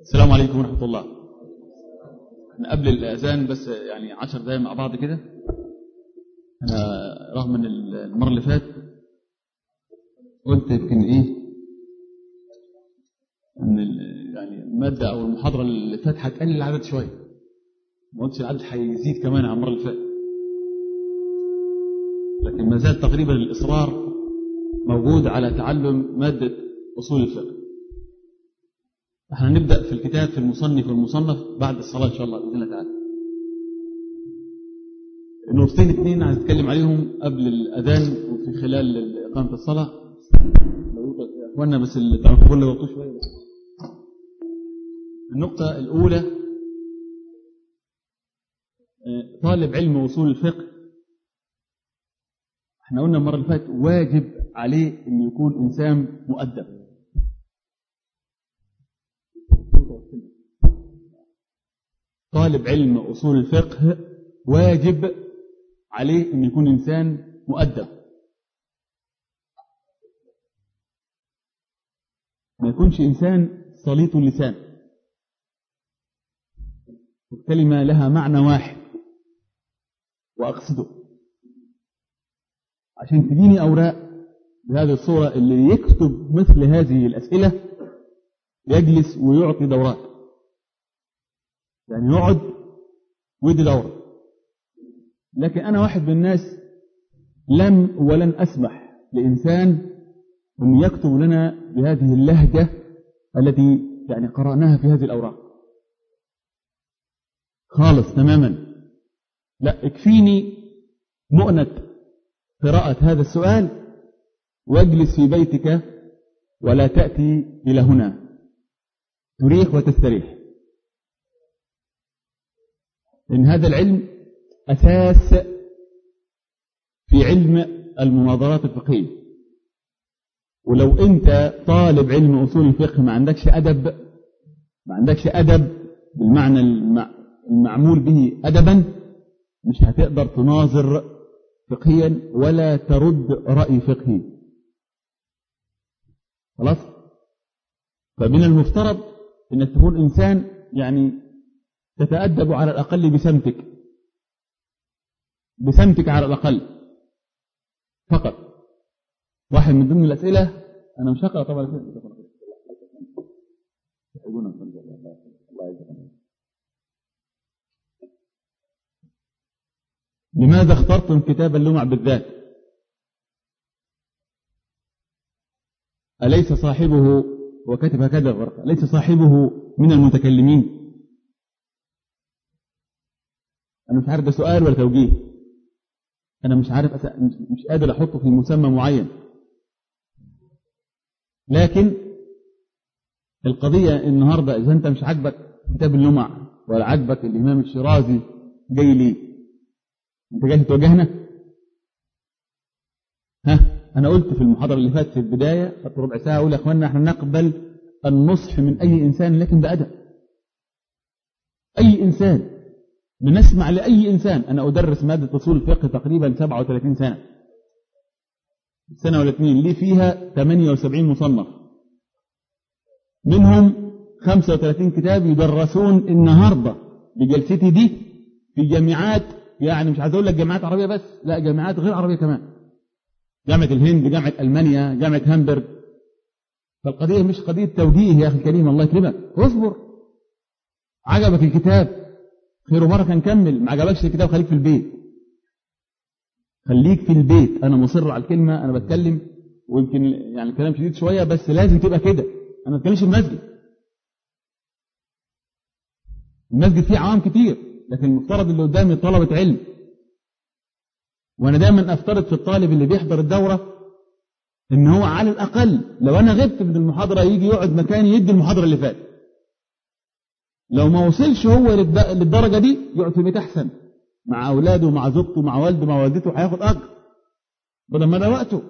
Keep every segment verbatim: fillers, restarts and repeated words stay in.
السلام عليكم ورحمة الله. احنا قبل الأذان بس يعني عشر دقايق مع بعض كده. أنا رغم من المرة اللي فات قلت يمكن إيه إن يعني المادة أو المحاضرة اللي فاتت هتقلل العدد شوية، ما قلتش العدد هيزيد كمان عن المرة اللي فاتت، لكن ما زال تقريبا الإصرار موجود على تعلم مادة أصول الفقه. احنا نبدأ في الكتاب في المصنف والمصنف بعد الصلاة إن شاء الله بإذن الله تعالى. نقطتين اثنين عايز أتكلم عليهم قبل الأذان وفي خلال إقامة الصلاة. أخوانا بس اللي تعرفوا كل وقت شوية. النقطة الأولى، طالب علم أصول الفقه احنا قلنا المرة اللي فاتت واجب عليه أن يكون إنسان مؤدب. طالب علم أصول الفقه واجب عليه أن يكون إنسان مؤدب، ما يكونش إنسان سليط اللسان. الكلمة لها معنى واحد وأقصده، عشان تجيني أوراق بهذه الصورة اللي يكتب مثل هذه الأسئلة يجلس ويعطي دورات، يعني يقعد ويدي دورة. لكن أنا واحد من الناس لم ولن أسمح لإنسان أن يكتب لنا بهذه اللهجة التي يعني قرأناها في هذه الأوراق خالص تماما. لا، اكفيني مؤنة قراءة هذا السؤال واجلس في بيتك ولا تأتي إلى هنا، تريح وتستريح، إن هذا العلم أساس في علم المناظرات الفقهية. ولو أنت طالب علم أصول الفقه ما عندكش أدب، ما عندكش أدب بالمعنى المعمول به أدبا، مش هتقدر تناظر فقهيا ولا ترد رأي فقهي. خلاص؟ فمن المفترض أنك تكون إنسان يعني تتأدب على الأقل بسمتك، بسمتك على الأقل فقط. واحد من ضمن الأسئلة، أنا مش هقرأ طبعا، لماذا اخترتم كتاب اللمع بالذات؟ أليس صاحبه وكتب هكذا الغرفة أليس صاحبه من المتكلمين؟ أنا مش عارف ده سؤال ولا توجيه، أنا مش عارف أس... مش قادر أحطه في مسمى معين. لكن القضية النهاردة إذا أنت مش عاجبك كتاب اللمع ولا عاجبك الإمام الشيرازي، جاي ليه؟ أنت جاي تواجهنا؟ ها، أنا قلت في المحاضرة اللي فاتت في البداية خدت ربع ساعة أقول يا أخواننا إحنا نقبل النصح من أي إنسان لكن بأدب. أي إنسان، بنسمع لأي إنسان. أنا أدرس مادة أصول الفقه تقريبا سبعة وثلاثين سنة، سنة ولا اثنين لي فيها ثمانية وسبعين مصنف، منهم خمسة وثلاثين كتاب يدرسون النهاردة بجلستي دي في جامعات، يعني مش عايز أقول لك جامعات عربية بس، لا جامعات غير عربية كمان، جامعة الهند، جامعة ألمانيا، جامعة هامبرغ. فالقضية مش قضية توجيه يا أخي الكريم، الله يكرمك، اصبر. عجبك الكتاب خير وبركة نكمل، ما عجبكش الكتاب خليك في البيت، خليك في البيت. أنا مصر على الكلمة، أنا بتكلم ويمكن يعني الكلام شديد شوية بس لازم تبقى كده. أنا ما بتكلمش في المسجد، المسجد فيه عوام كتير، لكن المفترض اللي قدامي طلبة علم. وأنا دايما أفترض في الطالب اللي بيحضر الدورة إن هو على الأقل لو أنا غبت من المحاضرة يجي يقعد مكاني يدي المحاضرة اللي فاتت. لو ما وصلش هو للدرجة دي يقعد في بيت أحسن مع أولاده مع زوجته مع والده مع والدته، هياخد أجر بدل ما ده وقته.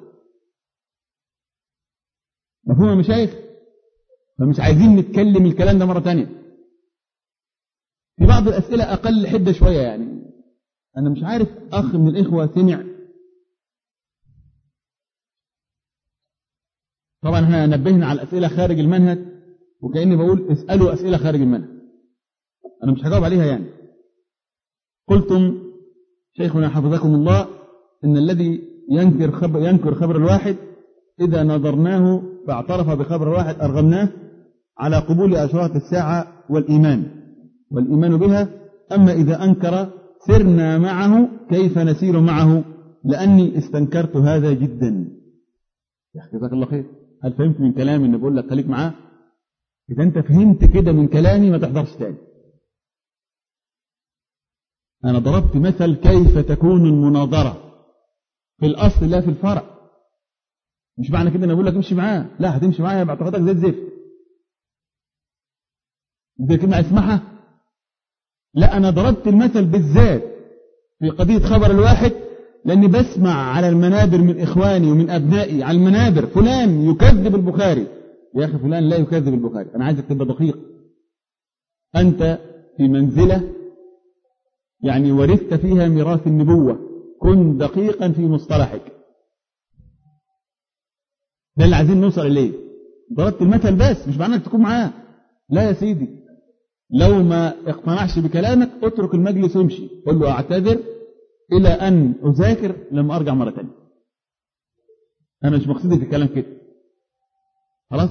مفهوم يا مشايخ؟ فمش عايزين نتكلم الكلام ده مرة تانية. في بعض الأسئلة أقل حدة شوية، يعني أنا مش عارف أخ من الإخوة سمع. طبعا احنا نبهنا على الأسئلة خارج المنهج وكأني بقول اسألوا أسئلة خارج المنهج، أنا مش هجاوب عليها يعني. قلتم شيخنا حفظكم الله إن الذي ينكر خبر, ينكر خبر الواحد إذا نظرناه فاعترف بخبر الواحد أرغمناه على قبول أشراط الساعة والإيمان والإيمان بها، أما إذا أنكر سرنا معه كيف نسير معه لأني استنكرت هذا جدا. يا أخي جزاك الله خير، هل فهمت من كلامي إن بقول لك خليك معاه؟ إذا أنت فهمت كده من كلامي ما تحضرش تاني. أنا ضربت مثل كيف تكون المناظرة في الأصل لا في الفرع. مش معنى كده أنا بقول لك امشي معاه، لا هتمشي معايا باعتقادك زي الزفت. دي كلمة اسمعها؟ لا، أنا ضربت المثل بالذات في قضية خبر الواحد لأني بسمع على المنابر من إخواني ومن أبنائي على المنابر فلان يكذب البخاري. يا أخي فلان لا يكذب البخاري، أنا عايزك تبقى دقيق. أنت في منزلة يعني ورثت فيها ميراث النبوة، كن دقيقا في مصطلحك. ده اللي عايزين نوصل إليه. ضربت المثل بس مش معنى انك تكون معاه، لا يا سيدي. لو ما اقتنعش بكلامك اترك المجلس وامشي، قل له اعتذر إلى أن أذاكر لما أرجع مرة تانية. أنا مش مقصودي في الكلام كده، خلاص.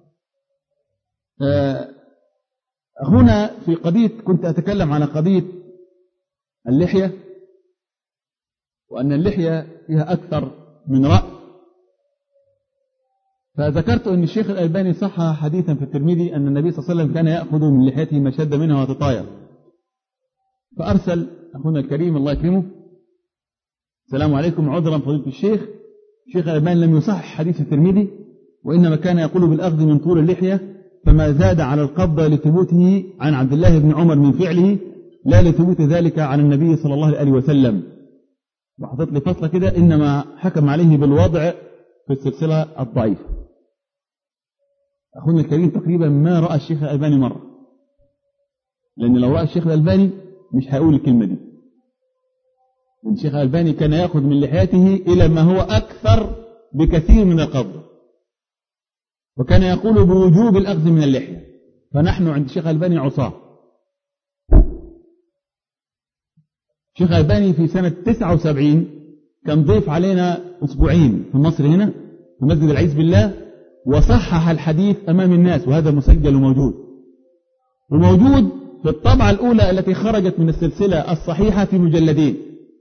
آه هنا في قضية كنت أتكلم على قضية اللحية، وأن اللحية فيها أكثر من رأي. فذكرت أن الشيخ الألباني صح حديثا في الترمذي أن النبي صلى الله عليه وسلم كان يأخذ من لحيته ما شد منها وتطاير. فأرسل أخونا الكريم الله يكرمه: السلام عليكم، عذرا فضيلة الشيخ، الشيخ الألباني لم يصح حديث الترمذي، وإنما كان يقول بالأخذ من طول اللحية، فما زاد على القبضة لثبوته عن عبد الله بن عمر من فعله لا لثبوت ذلك عن النبي صلى الله عليه وسلم. وحطت لي فصلة كده: إنما حكم عليه بالوضع في السلسلة الضعيفة. أخونا الكريم تقريبا ما رأى الشيخ الألباني مرة، لأن لو رأى الشيخ الألباني مش هيقول الكلمة دي. لأن الشيخ الألباني كان يأخذ من لحيته إلى ما هو أكثر بكثير من القبض، وكان يقول بوجوب الأخذ من اللحية. فنحن عند الشيخ الألباني عصاه. الشيخ الألباني في سنة تسعة وسبعين كان ضيف علينا أسبوعين في مصر هنا في مسجد العز بالله، وصحح الحديث أمام الناس، وهذا مسجل وموجود، وموجود في الطبعة الأولى التي خرجت من السلسلة الصحيحة في مجلدين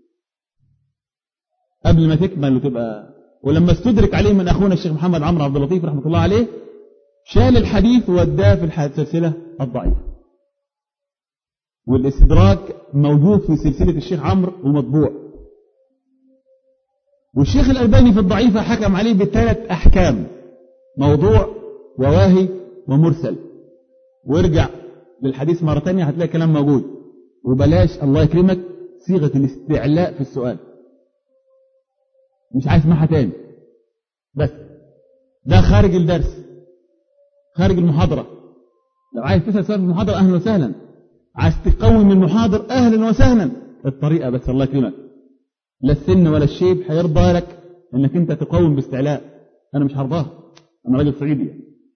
قبل ما تكمل وتبقى. ولما استدرك عليه من أخونا الشيخ محمد عمرو عبد اللطيف رحمة الله عليه، شال الحديث ووداه في السلسلة الضعيفة. والاستدراك موجود في سلسلة الشيخ عمرو ومطبوع. والشيخ الألباني في الضعيفة حكم عليه بثلاث أحكام: موضوع وواهي ومرسل. وارجع للحديث مرة تانية هتلاقي كلام موجود. وبلاش الله يكرمك صيغة الاستعلاء في السؤال، مش عايز اسمعها تاني. بس ده خارج الدرس، خارج المحاضرة. لو عايز تسأل سؤال في المحاضرة أهلا وسهلا، عايز تقوم المحاضر أهلا وسهلا. الطريقة بس الله يكرمك، لا السن ولا الشيب هيرضى لك انك انت تقوم باستعلاء. انا مش هرضاه، انا راجل صعيدي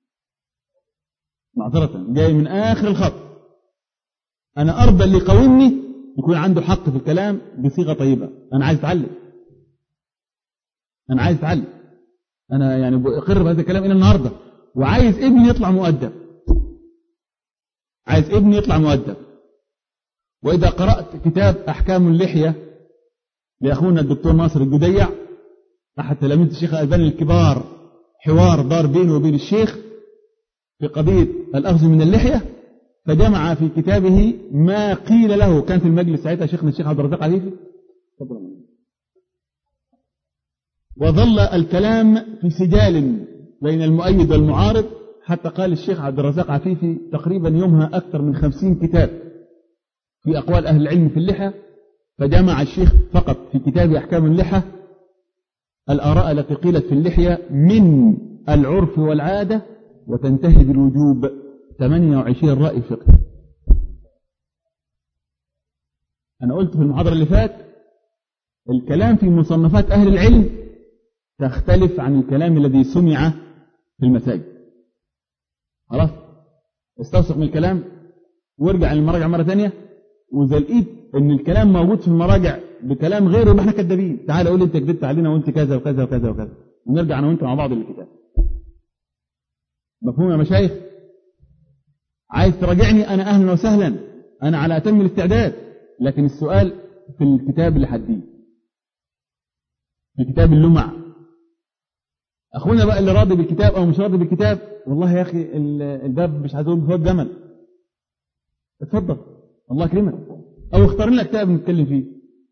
معذرة جاي من اخر الخط. انا ارضى اللي يقومني يكون عنده حق في الكلام بصيغة طيبة. انا عايز اتعلم، انا عايز اتعلم، انا يعني بقر بهذا الكلام الى النهارده، وعايز ابني يطلع مؤدب، عايز ابني يطلع مؤدب. واذا قرأت كتاب احكام اللحية لأخونا الدكتور ناصر الجديع أحد تلاميذ الشيخ الألباني الكبار، حوار دار بينه وبين الشيخ في قضية الأخذ من اللحية، فجمع في كتابه ما قيل له. كان في المجلس ساعتها شيخنا الشيخ عبد الرزاق عفيفي، وظل الكلام في سجال بين المؤيد والمعارض، حتى قال الشيخ عبد الرزاق عفيفي تقريبا يومها أكثر من خمسين كتاب في أقوال أهل العلم في اللحى. فجمع الشيخ فقط في كتاب أحكام اللحى الآراء التي قيلت في اللحية من العرف والعادة وتنتهي بالوجوب، ثمانية وعشرين رأي فقهي. أنا قلت في المحاضرة اللي فات الكلام في مصنفات أهل العلم تختلف عن الكلام الذي سمع في المساجد. خلاص، استوثق من الكلام وارجع للمراجع مرة ثانية، وإذا لقيت إن الكلام موجود في المراجع بكلام غيره يبقى احنا كدابين، تعال قول أنت كذبت علينا وأنت كذا وكذا وكذا وكذا، ونرجع أنا وأنت مع بعض للكتاب. مفهوم يا مشايخ؟ عايز تراجعني أنا أهلا وسهلا، أنا على أتم الاستعداد، لكن السؤال في الكتاب اللي حديه، في كتاب اللمع. أخونا بقى اللي راضي بالكتاب أو مش راضي بالكتاب، والله يا أخي الباب مش عايز أقول بفوت جمل، اتفضل الله يكرمك، أو اختار لنا كتاب نتكلم فيه،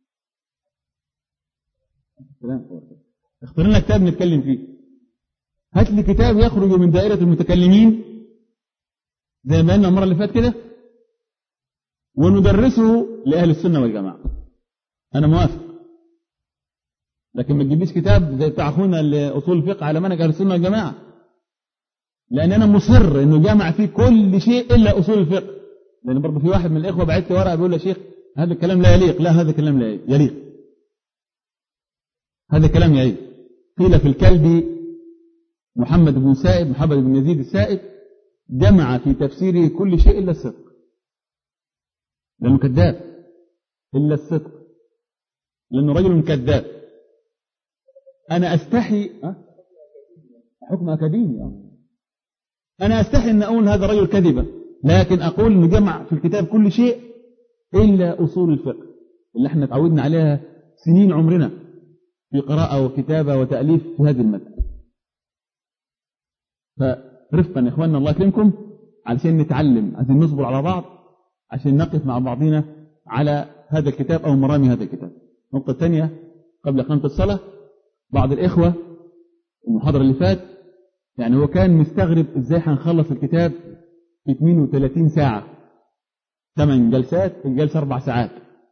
اختار لنا كتاب نتكلم فيه، هات لي كتاب يخرج من دائرة المتكلمين زي ما قلنا المرة اللي فاتت كده، وندرسه لأهل السنة والجماعة، أنا موافق. لكن ما تجيبليش كتاب زي بتاع أخونا لأصول الفقه على منهج أهل السنة والجماعة، لأن أنا مصر إنه جامع فيه كل شيء إلا أصول الفقه. لأن برضه في واحد من الإخوة بعت لي ورقة بيقول يا شيخ هذا الكلام لا يليق، لا هذا الكلام لا يليق، هذا كلام يليق. قيل في الكلبي محمد بن سائب محمد بن يزيد السائب جمع في تفسيره كل شيء إلا الصدق، لأنه كذاب، إلا الصدق، لأنه رجل كذاب. أنا أستحي حكم أكاديمي، أنا أستحي أن أقول هذا رجل كذبة، لكن أقول إنه جمع في الكتاب كل شيء إلا أصول الفقه اللي احنا تعودنا عليها سنين عمرنا في قراءة وكتابة وتأليف في هذه المادة. فرفقا يا إخواننا الله يكرمكم، علشان نتعلم، عشان نصبر على بعض، عشان نقف مع بعضنا على هذا الكتاب أو مرامي هذا الكتاب. النقطة الثانية قبل إقامة الصلاة، بعض الإخوة المحاضرة اللي فات يعني هو كان مستغرب إزاي هنخلص الكتاب في اثنين وثلاثين ساعة، ثمان جلسات، الجلسة أربع ساعات.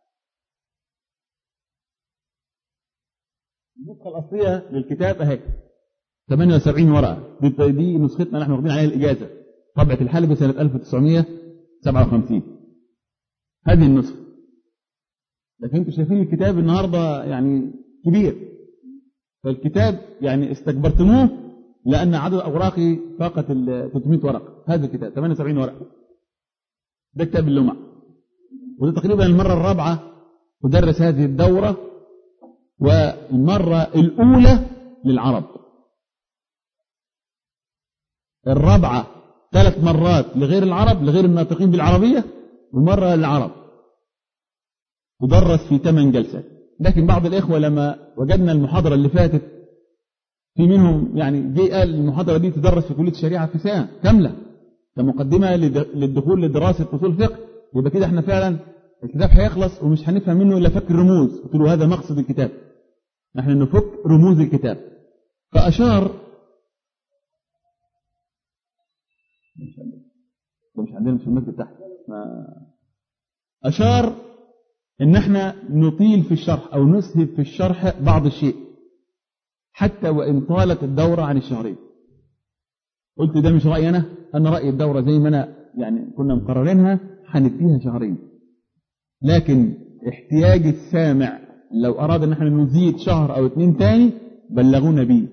النسخة الأصلية للكتاب أهي ثمانية وسبعين ورقة، دي نسختنا نحن واخدين عليها الإجازة، طبعة الحلبة سنة ألف وتسعمائة وسبعة وخمسين، هذه النسخة. لكن انتم شايفين الكتاب النهاردة يعني كبير، فالكتاب يعني استكبرتموه لأن عدد أوراقه فاقت ال ثلاثمائة ورقة. هذا الكتاب ثمانية وسبعين ورقة، ده كتاب اللمع، وده تقريبا المرة الرابعة تدرس هذه الدورة، والمرة الأولى للعرب، الرابعة ثلاث مرات لغير العرب، لغير الناطقين بالعربية، ومرة للعرب، تدرس في ثمان جلسات. لكن بعض الإخوة لما وجدنا المحاضرة اللي فاتت في منهم يعني جي قال المحاضرة دي تدرس في كلية الشريعة في سنة كاملة كمقدمة للدخول لدراسة أصول الفقه، يبقى كده احنا فعلا الكتاب هيخلص ومش هنفهم منه إلا فك الرموز. قلت له هذا مقصد الكتاب، نحن نفك رموز الكتاب. فأشار مش عندنا في المسجد تحت، أشار إن احنا نطيل في الشرح أو نسهب في الشرح بعض الشيء حتى وإن طالت الدورة عن الشهرين. قلت ده مش رأيي أنا، أنا رأي الدورة زي ما أنا يعني كنا مقررينها هنديها شهرين، لكن احتياج السامع لو أراد أن احنا نزيد شهر أو اتنين تاني بلغونا بيه.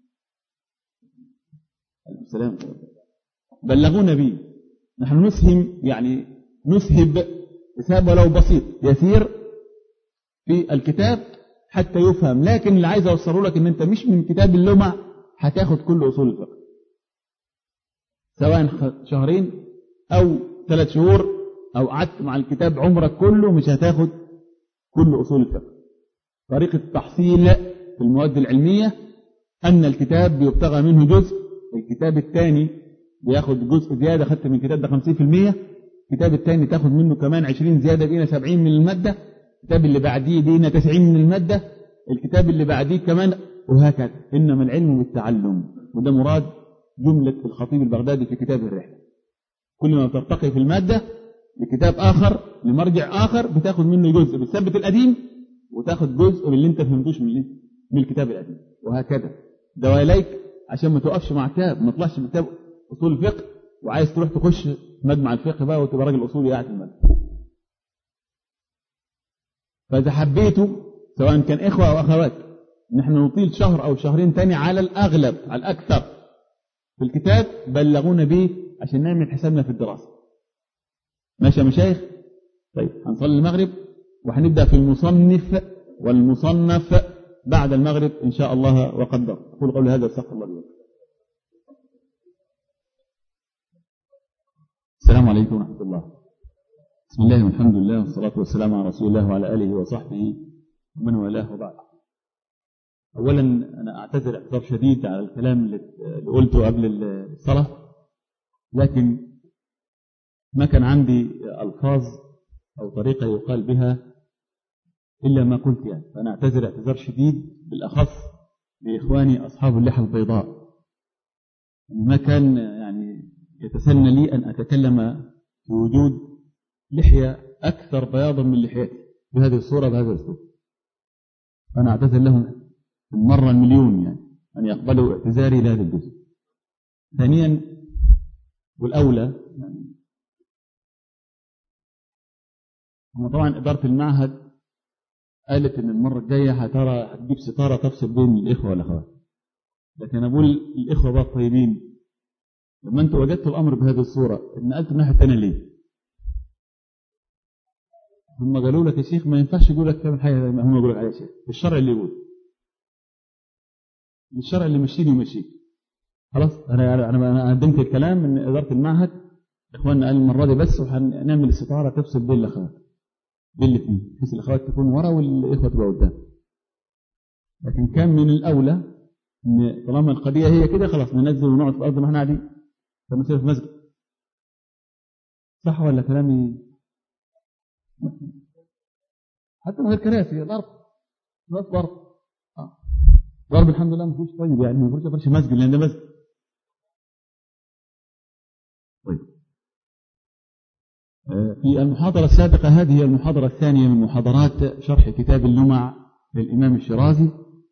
السلام بلغونا بيه، نحن نسهم يعني نسهب إسهاب ولو بسيط يسير في الكتاب حتى يفهم. لكن اللي عايز أوصله لك إن أنت مش من كتاب اللمع هتاخد كل أصول الفقه، سواء شهرين أو ثلاث شهور أو قعدت مع الكتاب عمرك كله مش هتاخد كل أصول الفقه. طريقة التحصيل في المواد العلمية أن الكتاب بيبتغى منه جزء، الكتاب الثاني بياخد جزء زيادة، خدت من الكتاب ده خمسين في المية، الكتاب الثاني تاخد منه كمان عشرين زيادة، بقينا سبعين من المادة، الكتاب اللي بعديه بقينا تسعين من المادة، الكتاب اللي بعديه كمان، وهكذا. إنما العلم بالتعلم، وده مراد جملة الخطيب البغدادي في كتاب الرحلة. كل ما ترتقي في المادة لكتاب آخر لمرجع آخر بتاخد منه جزء بتثبت القديم، وتاخد جزء من اللي انت فهمتوش من من الكتاب القديم، وهكذا. دواليك عشان ما توقفش مع كتاب، ما تطلعش من كتاب أصول الفقه وعايز تروح تخش مجمع الفقه بقى وتبقى راجل أصولي قاعد في المجمع. فإذا حبيتوا سواء كان إخوة أو أخوات نحن نطيل شهر أو شهرين تاني على الأغلب على الأكثر في الكتاب، بلغونا به عشان نعمل حسابنا في الدراسة. ماشي يا مشايخ؟ طيب هنصلي المغرب وهنبدأ في المصنف والمصنف بعد المغرب إن شاء الله وقدر. أقول قولي هذا استغفر الله لي. السلام عليكم ورحمة الله. بسم الله والحمد لله والصلاة والسلام على رسول الله وعلى آله وصحبه ومن والاه وبعد. أولا أنا أعتذر اعتذار شديد على الكلام اللي قلته قبل الصلاة، لكن ما كان عندي ألفاظ أو طريقة يقال بها إلا ما قلت يعني، فأنا أعتذر اعتذار شديد بالأخص لإخواني أصحاب اللحى البيضاء. ما كان يعني يتسنى لي أن أتكلم في وجود لحية أكثر بياضا من لحيتي بهذه الصورة بهذا الأسلوب. فأنا أعتذر لهم المرة المليون يعني أن يقبلوا اعتذاري لهذا الجزء. ثانيا والأولى يعني هم طبعا إدارة المعهد قالت إن المرة الجاية هترى هتجيب ستارة تفصل بين الإخوة والأخوات، لكن أنا بقول الإخوة بقى الطيبين لما أنتوا وجدتوا الأمر بهذه الصورة نقلتوا الناحية الثانية ليه؟ هم قالوا لك يا شيخ ما ينفعش يقول لك تعمل حاجة زي ما هم يقولوا لك عليها شيخ، الشرع اللي يقول، الشرع اللي مشيني ومشيك. خلاص أنا أنا أنا قدمت الكلام من إدارة المعهد، إخواننا قال المرة دي بس وهنعمل الستارة تفصل بين الأخوات بين الاثنين بحيث الأخوات تكون ورا والإخوة تبقى قدام. لكن كان من الأولى إن طالما القضية هي كده خلاص ننزل ونقعد في الأرض ما احنا قاعدين فنصير في مسجد. صح ولا كلامي؟ حتى من غير كراسي الأرض بس ضرب آه. ضرب الحمد لله ما فيهوش طيب يعني ما فيهوش فرش مسجد لأن ده مسجد. طيب في المحاضرة السابقة هذه هي المحاضرة الثانية من محاضرات شرح كتاب اللمع للإمام الشيرازي.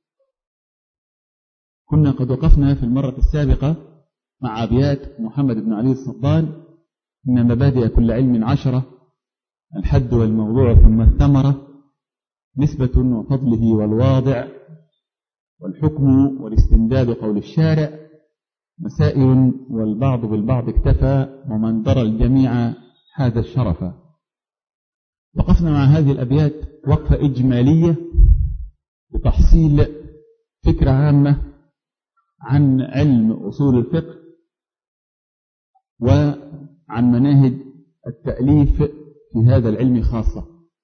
كنا قد وقفنا في المرة السابقة مع أبيات محمد بن علي الصبان: إن مبادئ كل علم عشرة، الحد والموضوع ثم الثمرة، نسبة وفضله والواضع، والحكم والاستمداد قول الشارع، مسائل والبعض بالبعض اكتفى، ومن درى الجميع هذا الشرف. وقفنا مع هذه الأبيات وقفة إجمالية بتحصيل فكرة عامة عن علم أصول الفقه وعن مناهج التأليف في هذا العلم خاصة.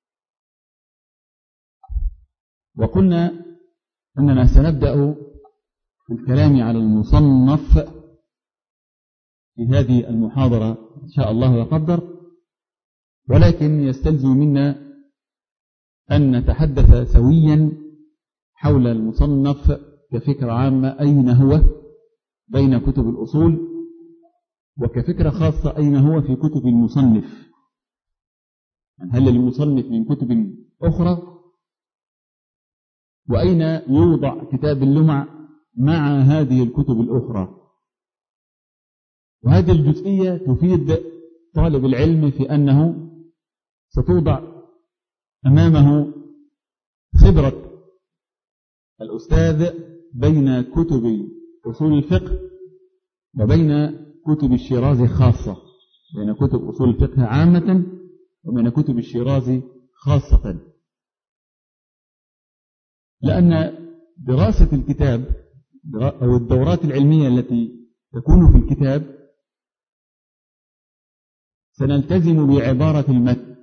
وقلنا أننا سنبدأ في الكلام على المصنف في هذه المحاضرة إن شاء الله وقدر، ولكن يستلزم منا أن نتحدث سويا حول المصنف كفكرة عامة أين هو بين كتب الأصول، وكفكرة خاصة أين هو في كتب المصنف. هل المصنف من كتب أخرى؟ وأين يوضع كتاب اللمع مع هذه الكتب الأخرى؟ وهذه الجزئية تفيد طالب العلم في أنه ستوضع أمامه خبرة الأستاذ بين كتب أصول الفقه وبين كتب الشيرازي خاصة، بين كتب أصول الفقه عامة وبين كتب الشيرازي خاصة. لأن دراسة الكتاب أو الدورات العلمية التي تكون في الكتاب سنلتزم بعبارة المتن،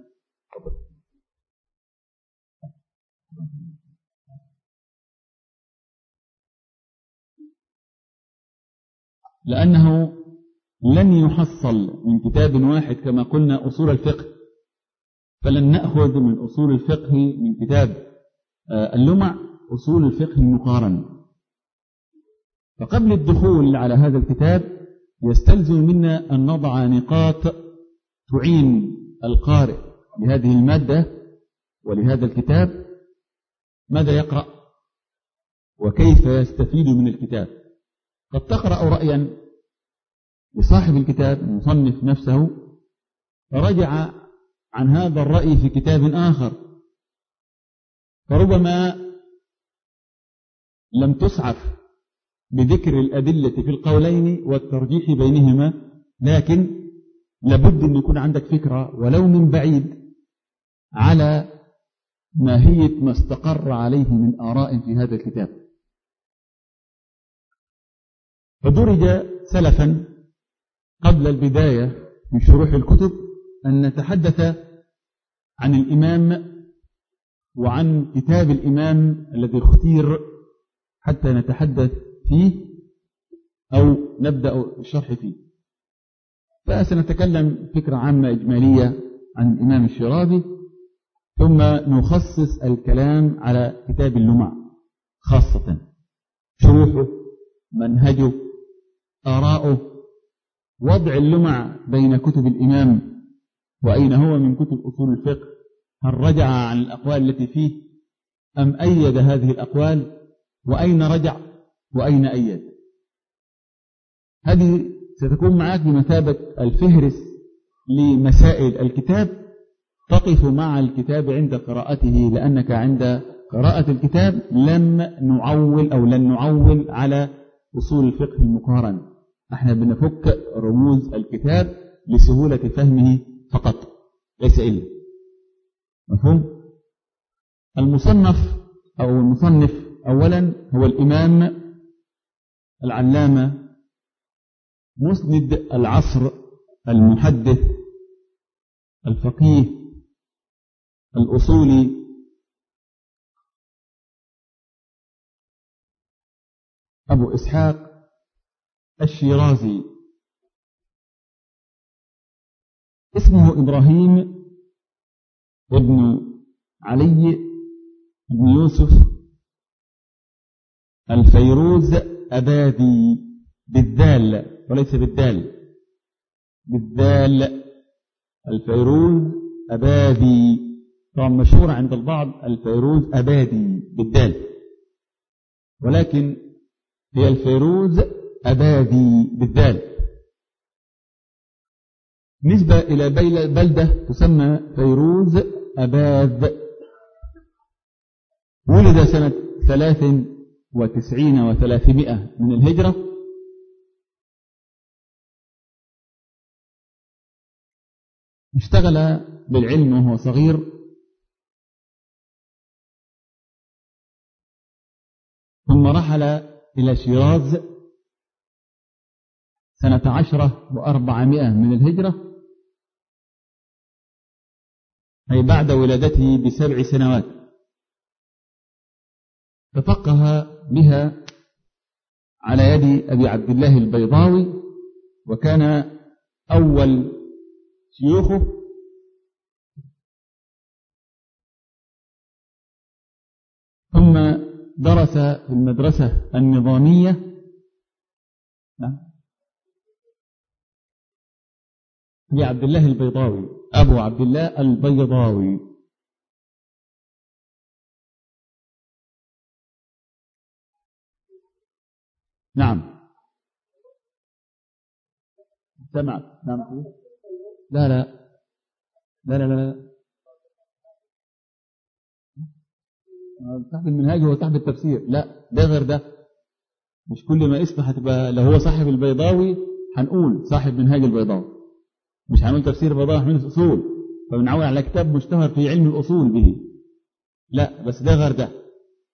لأنه لن يحصل من كتاب واحد كما قلنا أصول الفقه، فلن نأخذ من أصول الفقه من كتاب اللمع أصول الفقه المقارن. فقبل الدخول على هذا الكتاب يستلزم منا أن نضع نقاط تعين القارئ لهذه المادة ولهذا الكتاب ماذا يقرأ وكيف يستفيد من الكتاب. قد تقرأ رأيا لصاحب الكتاب المصنف نفسه فرجع عن هذا الرأي في كتاب آخر، فربما لم تسعف بذكر الأدلة في القولين والترجيح بينهما لكن لابد أن يكون عندك فكرة ولو من بعيد على ماهية ما استقر عليه من آراء في هذا الكتاب. فدرج سلفا قبل البداية في شروح الكتب أن نتحدث عن الإمام وعن كتاب الإمام الذي اختير حتى نتحدث فيه أو نبدأ الشرح فيه. فسنتكلم فكرة عامة إجمالية عن الإمام الشيرازي، ثم نخصص الكلام على كتاب اللمع خاصة، شروحه، منهجه، آراؤه، وضع اللمع بين كتب الإمام وأين هو من كتب أصول الفقه، هل رجع عن الأقوال التي فيه أم أيد هذه الأقوال، وأين رجع وأين أيد. هذه ستكون معك بمثابة الفهرس لمسائل الكتاب، تقف مع الكتاب عند قراءته، لأنك عند قراءة الكتاب لم نعول أو لن نعول على أصول الفقه المقارن، احنا بنفك رموز الكتاب لسهولة فهمه فقط ليس إلا. مفهوم؟ المصنف أو المصنف أولا هو الإمام العلامة مسند العصر المحدث الفقيه الأصولي أبو إسحاق الشيرازي. اسمه إبراهيم ابن علي بن يوسف الفيروز أبادي بالذال وليس بالدال، بالذال الفيروز أبادي، طبعا مشهور عند البعض الفيروز أبادي بالدال، ولكن هي الفيروز أبادي بالذال، نسبة إلى بلدة تسمى فيروز أباذ. ولد سنة ثلاث وتسعين وثلاثمائة من الهجرة، اشتغل بالعلم وهو صغير، ثم رحل إلى شيراز سنة عشرة وأربعمائة من الهجرة، أي بعد ولادته بسبع سنوات. تفقه بها على يد أبي عبد الله البيضاوي، وكان أول شيوخه ثم درس في المدرسة النظامية أبي عبد الله البيضاوي أبو عبد الله البيضاوي. نعم سمعت. نعم لا لا لا لا لا صاحب المنهاج هو صاحب التفسير، لا ده غير ده، مش كل ما اسمه هتبقى لو هو صاحب البيضاوي هنقول صاحب منهاج البيضاوي، مش هنقول تفسير البيضاوي من الأصول، فبنعول على كتاب مشتهر في علم الأصول به، لا بس ده غير ده.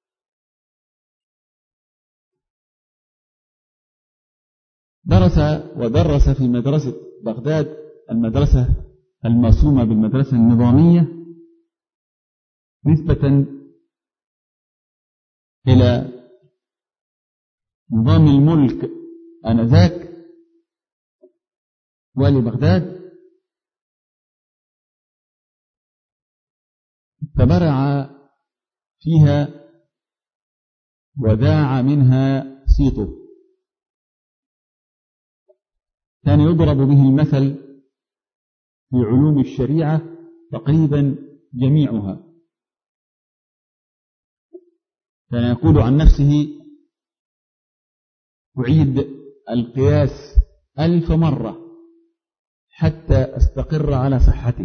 درس ودرس في مدرسة بغداد، المدرسة المصومة بالمدرسة النظامية، نسبة إلى نظام الملك آنذاك والي بغداد، تبرع فيها وذاع منها صيته، كان يضرب به المثل في علوم الشريعة تقريبا جميعها. كان يقول عن نفسه أعيد القياس ألف مرة حتى أستقر على صحته.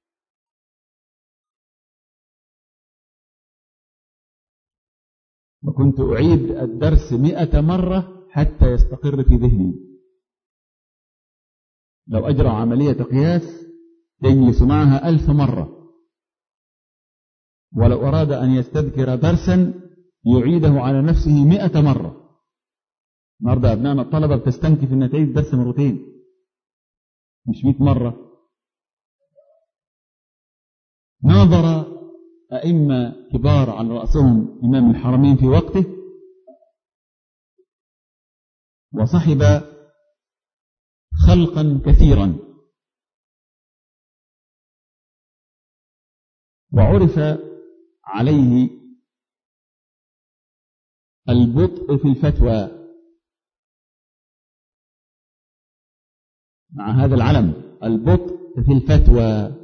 وكنت أعيد الدرس مئة مرة حتى يستقر في ذهني. لو أجرى عملية قياس يجلس معها ألف مرة، ولو أراد أن يستذكر درسا يعيده على نفسه مئة مرة. النهارده أبنائنا الطلبة بتستنكف أن تعيد درس مرتين مش مئة مرة. ناظر أئمة كبار على رأسهم إمام الحرمين في وقته، وصحب خلقا كثيرا، وعرف عليه البطء في الفتوى. مع هذا العلم البطء في الفتوى.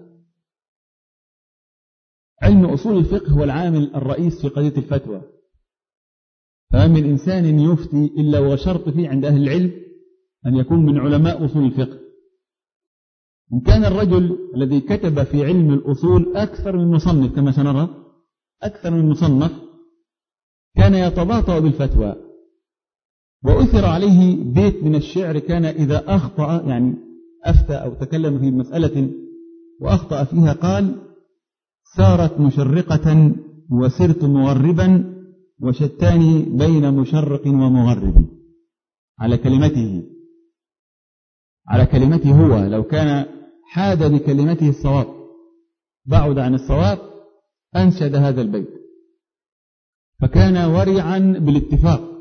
علم أصول الفقه هو العامل الرئيس في قضية الفتوى، فما من إنسان يفتي إلا وشرط فيه عند أهل العلم أن يكون من علماء أصول الفقه. إن كان الرجل الذي كتب في علم الأصول أكثر من مصنف كما سنرى، أكثر من مصنف، كان يتباطأ بالفتوى. وأثر عليه بيت من الشعر كان إذا أخطأ، يعني أفتى أو تكلم في مسألة وأخطأ فيها، قال: سارت مشرقة وسرت مغربا وشتاني بين مشرق ومغرب. على كلمته، على كلمته هو. لو كان حاد بكلمته الصواب بعد عن الصواب أنشد هذا البيت. فكان ورعا بالاتفاق.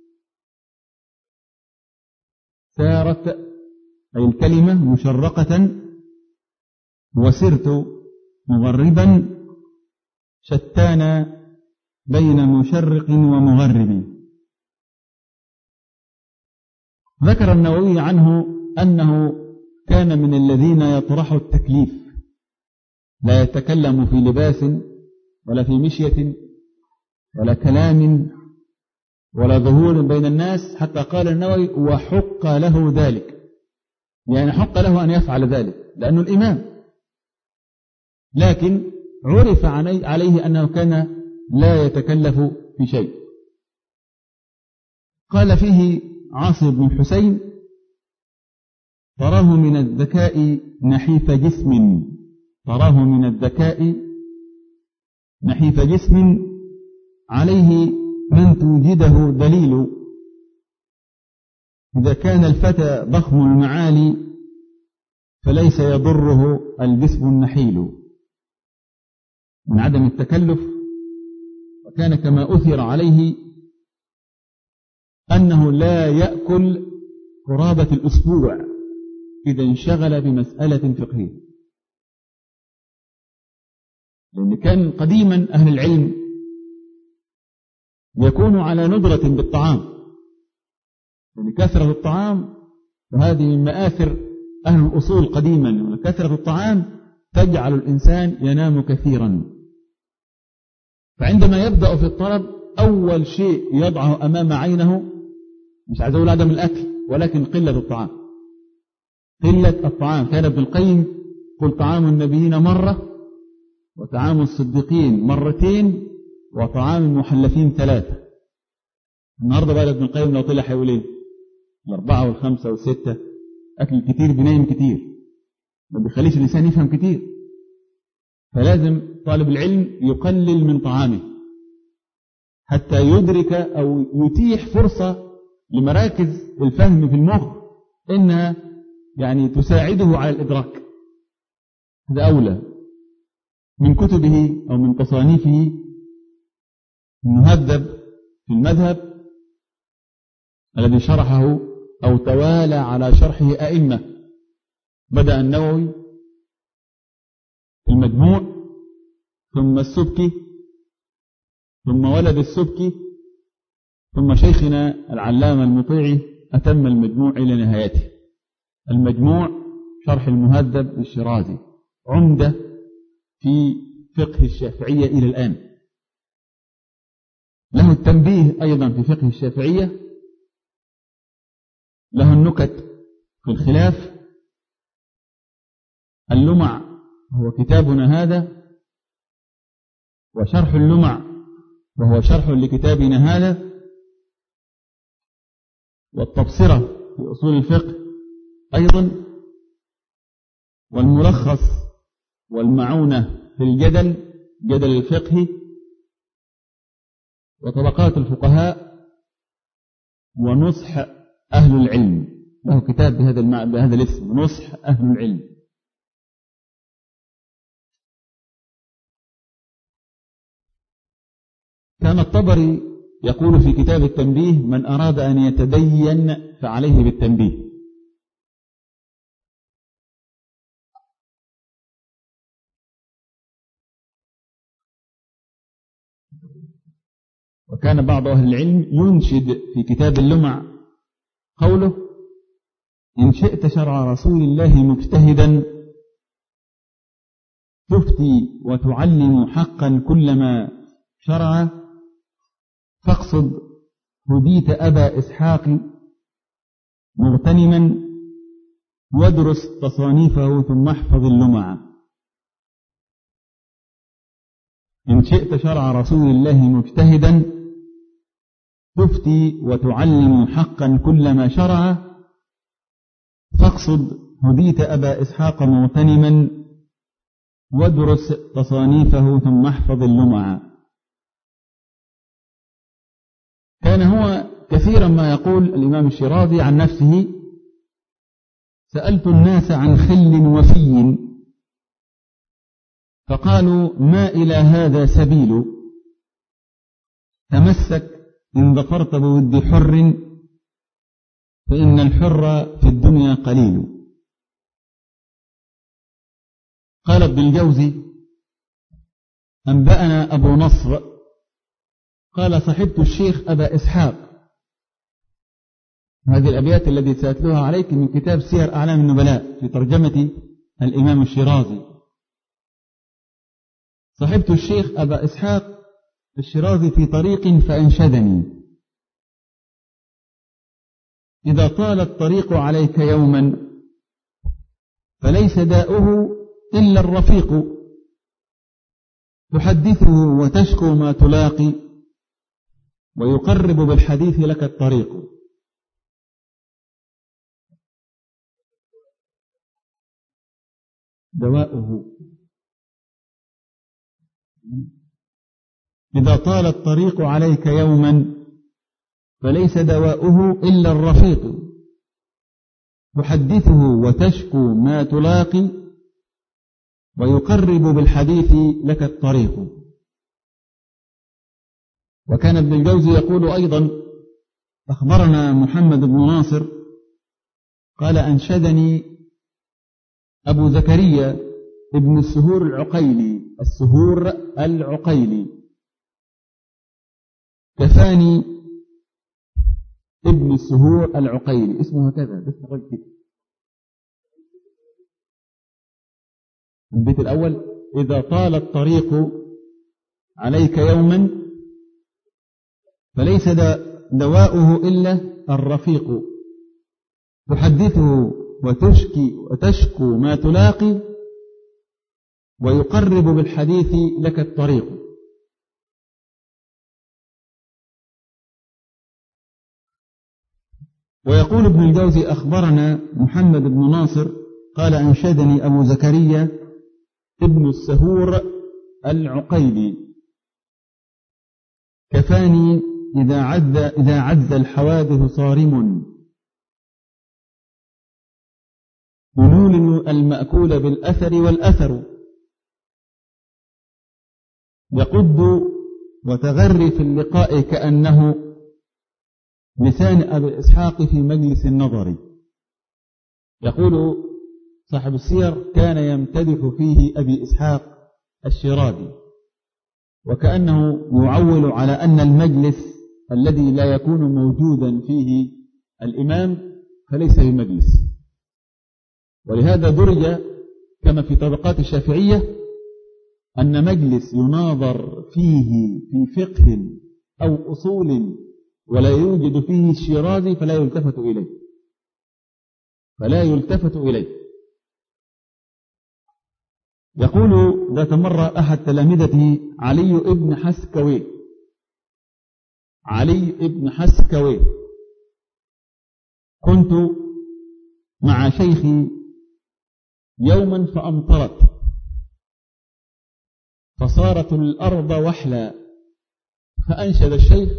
سارت أي الكلمة مشرقة وسرت مغربا شتان بين مشرق ومغرب. ذكر النووي عنه أنه كان من الذين يطرحوا التكليف، لا يتكلم في لباس ولا في مشية ولا كلام ولا ظهور بين الناس، حتى قال النووي: وحق له ذلك، يعني حق له أن يفعل ذلك لأنه الإمام. لكن عرف عليه أنه كان لا يتكلف في شيء. قال فيه عاصم بن الحسين: تراه من الذكاء نحيف جسم، تراه من الذكاء نحيف جسم، عليه من توجده دليل، إذا كان الفتى ضخم المعالي فليس يضره الجسم النحيل. من عدم التكلف. وكان كما أثر عليه أنه لا يأكل قرابة الأسبوع إذا انشغل بمسألة فقهية، لأن كان قديما أهل العلم يكون على ندرة بالطعام، لأن كثرة الطعام، وهذه من مآثر أهل الأصول قديما، وكثرة الطعام تجعل الإنسان ينام كثيرا. فعندما يبدأ في الطلب أول شيء يضعه أمام عينه، مش عايز أقول عدم الأكل، ولكن قلة الطعام، قلة الطعام. كان ابن القيم قل: طعام النبيين مرة، وطعام الصديقين مرتين، وطعام المحلفين ثلاثة. النهارده بقى ابن القيم لو طلع هيقول ايه؟ الأربعة والخمسة والستة. أكل كتير بنايم كتير، ما بيخليش الإنسان يفهم كتير. فلازم طالب العلم يقلل من طعامه حتى يدرك أو يتيح فرصة لمراكز الفهم في المخ إنها يعني تساعده على الإدراك. هذا أولى من كتبه أو من تصانيفه. المهذب في المذهب الذي شرحه أو توالى على شرحه أئمة، بدأ النووي المجموع، ثم السبكي، ثم ولد السبكي، ثم شيخنا العلامة المطيعي أتم المجموع إلى نهايته. المجموع شرح المهذب للشيرازي، عمدة في فقه الشافعية إلى الآن. له التنبيه أيضا في فقه الشافعية، له النكت في الخلاف، اللمع هو كتابنا هذا، وشرح اللمع وهو شرح لكتابنا هذا، والتبصرة في أصول الفقه أيضا، والملخص والمعونة في الجدل، جدل الفقه، وطبقات الفقهاء، ونصح أهل العلم. له كتاب بهذا المع... بهذا الاسم، نصح أهل العلم. كان الطبري يقول في كتاب التنبيه: من أراد أن يتدين فعليه بالتنبيه. وكان بعض أهل العلم ينشد في كتاب اللمع قوله: إن شئت شرع رسول الله مجتهدا تفتي وتعلم حقا كلما شرع، فاقصد هديت أبا إسحاق مغتنما وادرس تصانيفه ثم احفظ اللمع. إن شئت شرع رسول الله مجتهدا تفتي وتعلم حقا كلما شرع، فاقصد هديت أبا إسحاق مغتنما وادرس تصانيفه ثم احفظ اللمع. كان هو كثيرا ما يقول الإمام الشيرازي عن نفسه: سألت الناس عن خل وفي فقالوا ما إلى هذا سبيل، تمسك إن ظفرت بود حر فإن الحر في الدنيا قليل. قال ابن الجوزي: أنبأنا أبو نصر قال صحبت الشيخ أبا إسحاق. هذه الأبيات التي سأتلوها عليك من كتاب سير أعلام النبلاء في ترجمة الإمام الشيرازي. صحبت الشيخ أبا إسحاق الشيرازي في طريق فأنشدني: إذا طال الطريق عليك يوما فليس داؤه إلا الرفيق، تحدثه وتشكو ما تلاقي ويقرب بالحديث لك الطريق. دواؤه إذا طال الطريق عليك يوما فليس دواؤه إلا الرفيق، تحدثه وتشكو ما تلاقي ويقرب بالحديث لك الطريق. وكان ابن الجوزي يقول أيضا: أخبرنا محمد بن ناصر قال أنشدني أبو زكريا ابن السهور العقيلي السهور العقيلي كفاني ابن السهور العقيلي، اسمه هكذا بس رجل البيت الأول: إذا طال الطريق عليك يوما فليس دواؤه إلا الرفيق، تحدثه وتشكي وتشكو ما تلاقي ويقرب بالحديث لك الطريق. ويقول ابن الجوزي: أخبرنا محمد بن ناصر قال أنشدني أبو زكريا ابن السهور العقيلي كفاني إذا عز, إذا عز الحوادث صارم ينول المأكول بالأثر والأثر، يقد وتغري في اللقاء كأنه لسان أبي إسحاق في مجلس النظر. يقول صاحب السير: كان يمتدح فيه أبي إسحاق الشيرازي وكأنه يعول على أن المجلس الذي لا يكون موجودا فيه الإمام فليس بمجلس. ولهذا درج كما في طبقات الشافعية أن مجلس يناظر فيه في فقه أو أصول ولا يوجد فيه الشيرازي فلا يلتفت إليه فلا يلتفت إليه. يقول ذات مرة أحد تلامذته علي ابن حسكوي علي ابن حسكوي: كنت مع شيخي يوما فأمطرت فصارت الأرض وحلا، فأنشد الشيخ: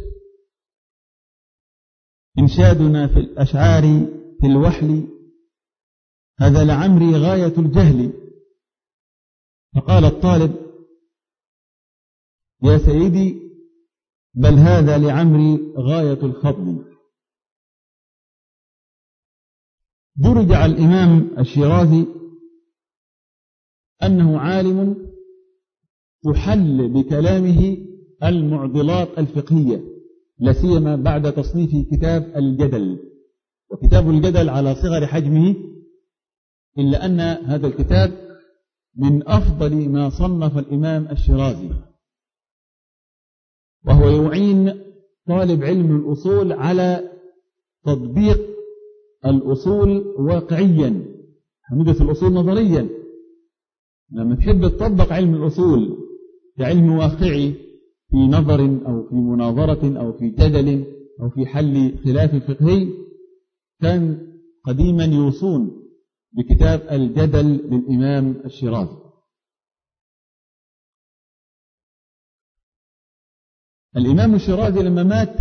إنشادنا في الأشعار في الوحل هذا لعمري غاية الجهل. فقال الطالب: يا سيدي بل هذا لعمري غاية الفضل. درج على الإمام الشيرازي أنه عالم تحل بكلامه المعضلات الفقهية، لا سيما بعد تصنيف كتاب الجدل، وكتاب الجدل على صغر حجمه، إلا أن هذا الكتاب من أفضل ما صنف الإمام الشيرازي، وهو يعين طالب علم الأصول على تطبيق الأصول واقعيا، ندرس الأصول نظريا. لما تحب تطبق علم الأصول كعلم واقعي في نظر أو في مناظرة أو في جدل أو في حل خلاف فقهي، كان قديما يوصون بكتاب الجدل للإمام الشيرازي. الإمام الشيرازي لما مات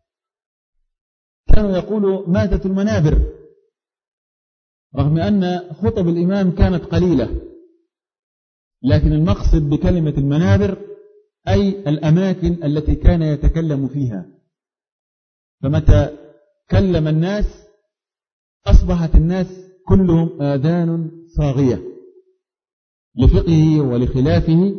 كانوا يقولوا ماتت المنابر، رغم أن خطب الإمام كانت قليلة، لكن المقصد بكلمة المنابر أي الأماكن التي كان يتكلم فيها. فمتى كلم الناس أصبحت الناس كلهم آذان صاغية لفقهه ولخلافه،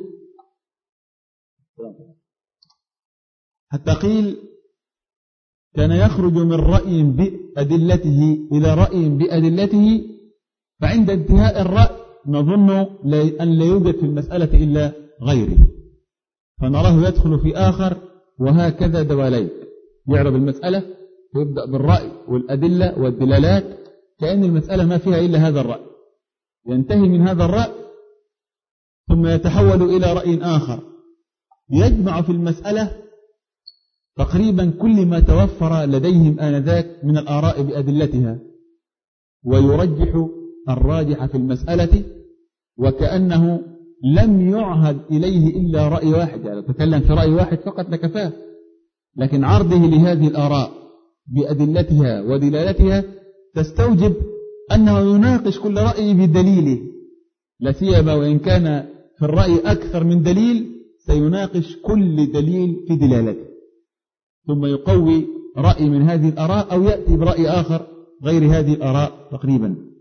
حتى قيل كان يخرج من رأي بأدلته إلى رأي بأدلته، فعند انتهاء الرأي نظن أن لا يوجد في المسألة إلا غيره، فنراه يدخل في آخر، وهكذا دواليك يعرض المسألة ويبدأ بالرأي والأدلة والدلالات كأن المسألة ما فيها إلا هذا الرأي، ينتهي من هذا الرأي ثم يتحول إلى رأي آخر، يجمع في المسألة تقريبا كل ما توفر لديهم آنذاك من الآراء بأدلتها، ويرجح الراجح في المسألة، وكأنه لم يعهد إليه إلا رأي واحد، يعني تكلم في رأي واحد فقط لكفاه، لكن عرضه لهذه الآراء بأدلتها ودلالتها تستوجب أنه يناقش كل رأي بدليله، لا سيما وإن كان في الرأي أكثر من دليل سيناقش كل دليل في دلالته، ثم يقوي رأي من هذه الآراء أو يأتي برأي آخر غير هذه الآراء تقريبا.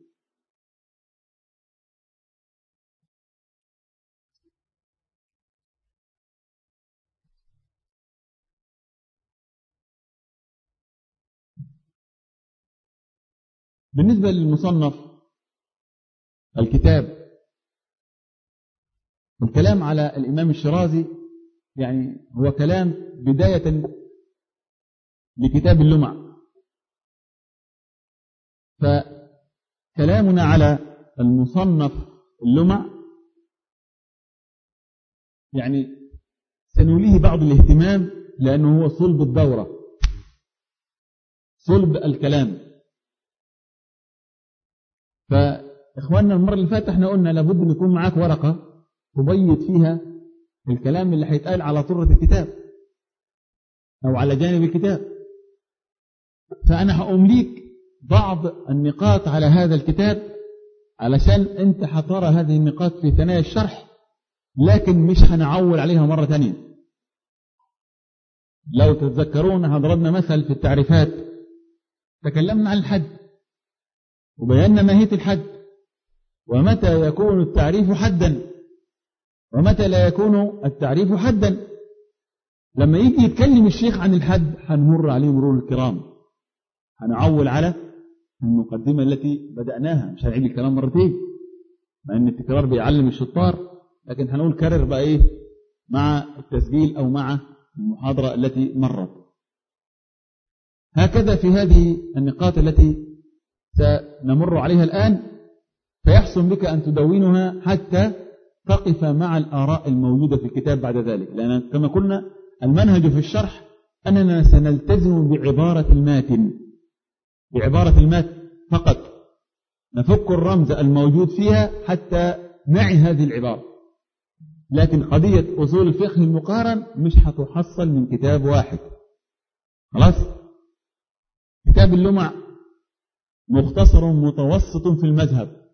بالنسبة للمصنف الكتاب، الكلام على الإمام الشيرازي يعني هو كلام بداية لكتاب اللمع، فكلامنا على المصنف اللمع يعني سنوليه بعض الاهتمام، لأنه هو صلب الدورة، صلب الكلام. فإخواننا المرة اللي فاتت احنا قلنا لابد أن يكون معاك ورقة تبيض فيها الكلام اللي هيتقال على طرة الكتاب أو على جانب الكتاب، فأنا هأمليك بعض النقاط على هذا الكتاب علشان أنت هترى هذه النقاط في ثنايا الشرح، لكن مش هنعول عليها مرة تانية. لو تتذكرون ضربنا مثل في التعريفات، تكلمنا عن الحد وبينا ماهية الحد، ومتى يكون التعريف حدا ومتى لا يكون التعريف حدا. لما يجي يتكلم الشيخ عن الحد هنمر عليه مرور الكرام، هنعول على المقدمة التي بدأناها، مش هنعيد الكلام مرتين مع ان التكرار بيعلم الشطار، لكن هنقول كرر بقى ايه مع التسجيل او مع المحاضرة التي مرت. هكذا في هذه النقاط التي سنمر عليها الآن، فيحسن بك أن تدونها حتى تقف مع الآراء الموجودة في الكتاب بعد ذلك، لأن كما قلنا المنهج في الشرح أننا سنلتزم بعبارة الماتن، بعبارة الماتن فقط، نفك الرمز الموجود فيها حتى نعي هذه العبارة. لكن قضية أصول الفقه المقارن مش هتحصل من كتاب واحد. خلاص. كتاب اللمع مختصر متوسط في المذهب،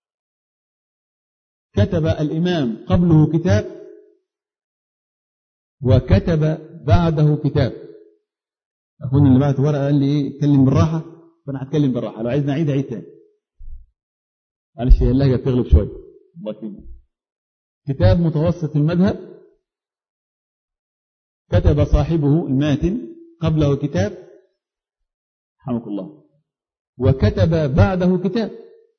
كتب الإمام قبله كتاب وكتب بعده كتاب. أخونا اللي بعت ورقة قال لي إيه اتكلم بالراحة، فأنا هتكلم بالراحة، لو عايز نعيد عيد تاني معلش هي اللهجة بتغلب شوية. الله يكرمك. كتاب متوسط المذهب كتب صاحبه الماتن قبله كتاب رحمك الله، وكتب بعده كتاب.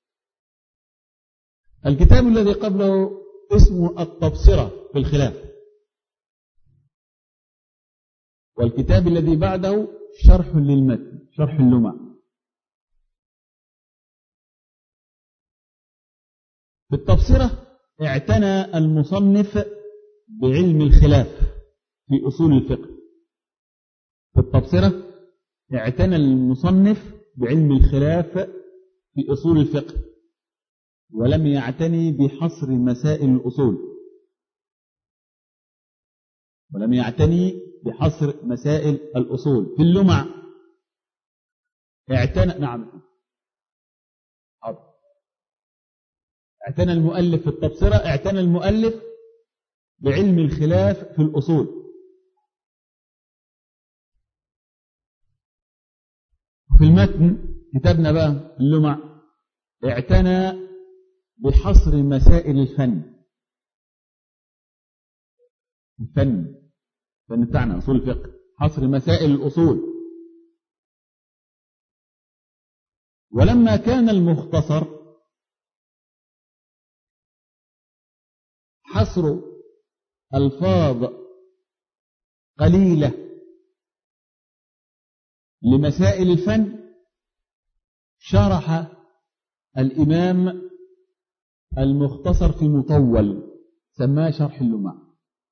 الكتاب الذي قبله اسمه التبصرة في الخلاف، والكتاب الذي بعده شرح للمتن، شرح اللمع. في التبصرة اعتنى المصنف بعلم الخلاف في أصول الفقه. في التبصرة اعتنى المصنف بعلم الخلاف في أصول الفقه، ولم يعتني بحصر مسائل الأصول، ولم يعتني بحصر مسائل الأصول. في اللمع اعتنى نعم حاضر. اعتنى المؤلف في التبصرة، اعتنى المؤلف بعلم الخلاف في الأصول. في المتن كتابنا بقى اللمع اعتنى بحصر مسائل الفن. الفن الفن بتاعنا أصول الفقه، حصر مسائل الأصول. ولما كان المختصر حصر ألفاظ قليلة لمسائل الفن، شرح الإمام المختصر في مطول سماه شرح اللمع.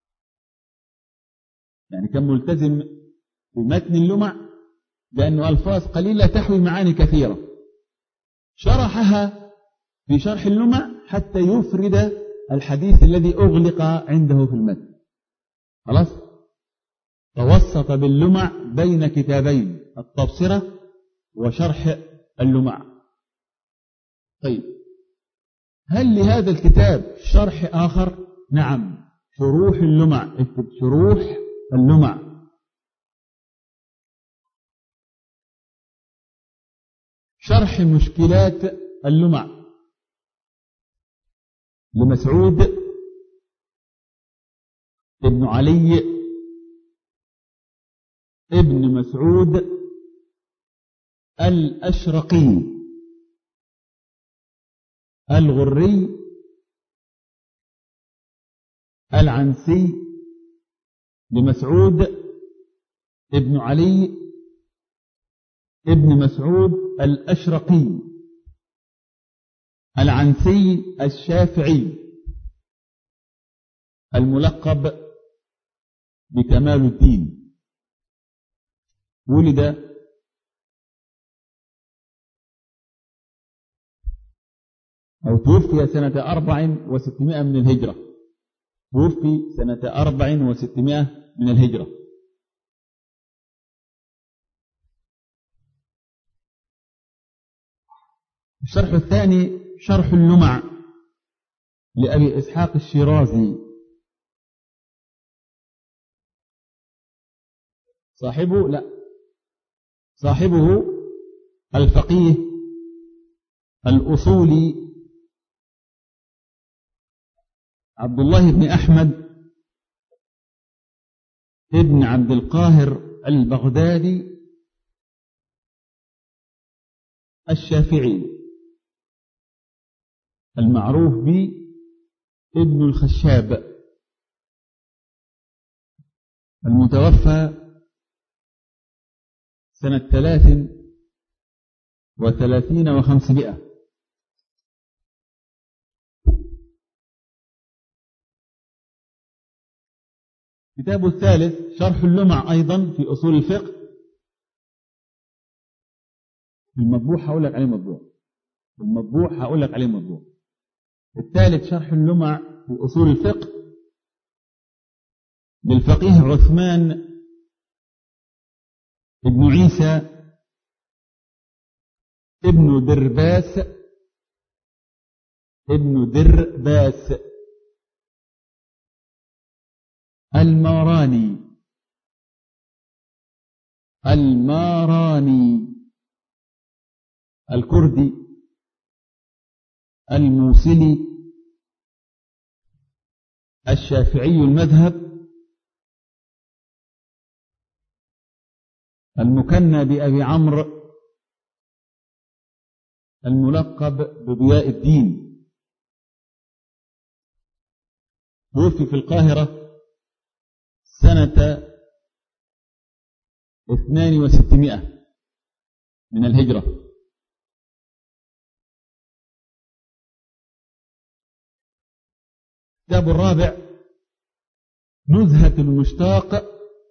يعني كان ملتزم بمتن اللمع لأنه ألفاظ قليلة تحوي معاني كثيرة، شرحها في شرح اللمع حتى يفرد الحديث الذي أغلق عنده في المتن. خلاص. توسط باللمع بين كتابين، التبصرة وشرح اللمع. طيب، هل لهذا الكتاب شرح آخر؟ نعم، شروح اللمع. اكتب شروح اللمع. شرح مشكلات اللمع لمسعود ابن علي ابن مسعود الأشرقي الغري العنسي، لمسعود ابن علي ابن مسعود الأشرقي العنسي الشافعي الملقب بكمال الدين. ولد أو توفي سنة أربع وستمائة من الهجرة. توفي سنة أربع وستمائة من الهجرة. الشرح الثاني شرح اللمع لأبي إسحاق الشيرازي، صاحبه لا صاحبه الفقيه الأصولي عبد الله بن أحمد ابن عبد القاهر البغدادي الشافعي المعروف بابن الخشاب، المتوفى سنة ثلاث وثلاثين وخمسمائة. كتابه الثالث شرح اللمع أيضا في أصول الفقه. المطبوع هقول لك عليه مطبوع، المطبوع هقول لك عليه مطبوع. الثالث شرح اللمع في أصول الفقه للفقيه عثمان ابن عيسى ابن درباس ابن درباس الماراني الماراني الكردي الموصلي الشافعي المذهب المكنى بأبي عمرو الملقب بضياء الدين، توفي في القاهرة سنة اثنين وستمائة من الهجرة. الكتاب الرابع نزهة المشتاق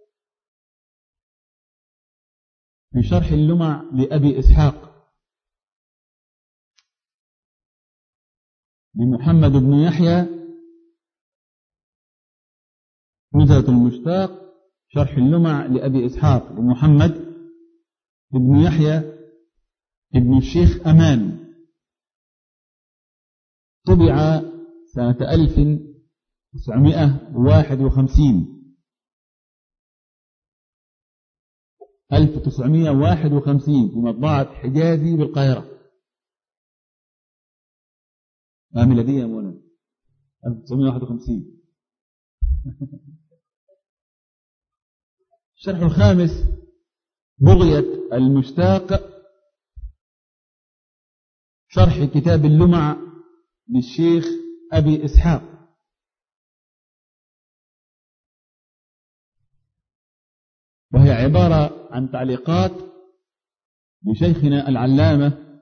في شرح اللمع لأبي إسحاق لمحمد بن يحيى. نزهة المشتاق شرح اللمع لأبي إسحاق لمحمد بن يحيى ابن الشيخ أمان، طبع سنة ألف وتسعمائة وواحد وخمسين ألف وتسعمائة وواحد وخمسين في مطبعة حجازي بالقاهرة. ما ميلادية يا مولانا؟ ألف وتسعمائة وواحد وخمسين. الشرح الخامس بغية المشتاق شرح كتاب اللمع للشيخ أبي إسحاق، وهي عبارة عن تعليقات لشيخنا العلامة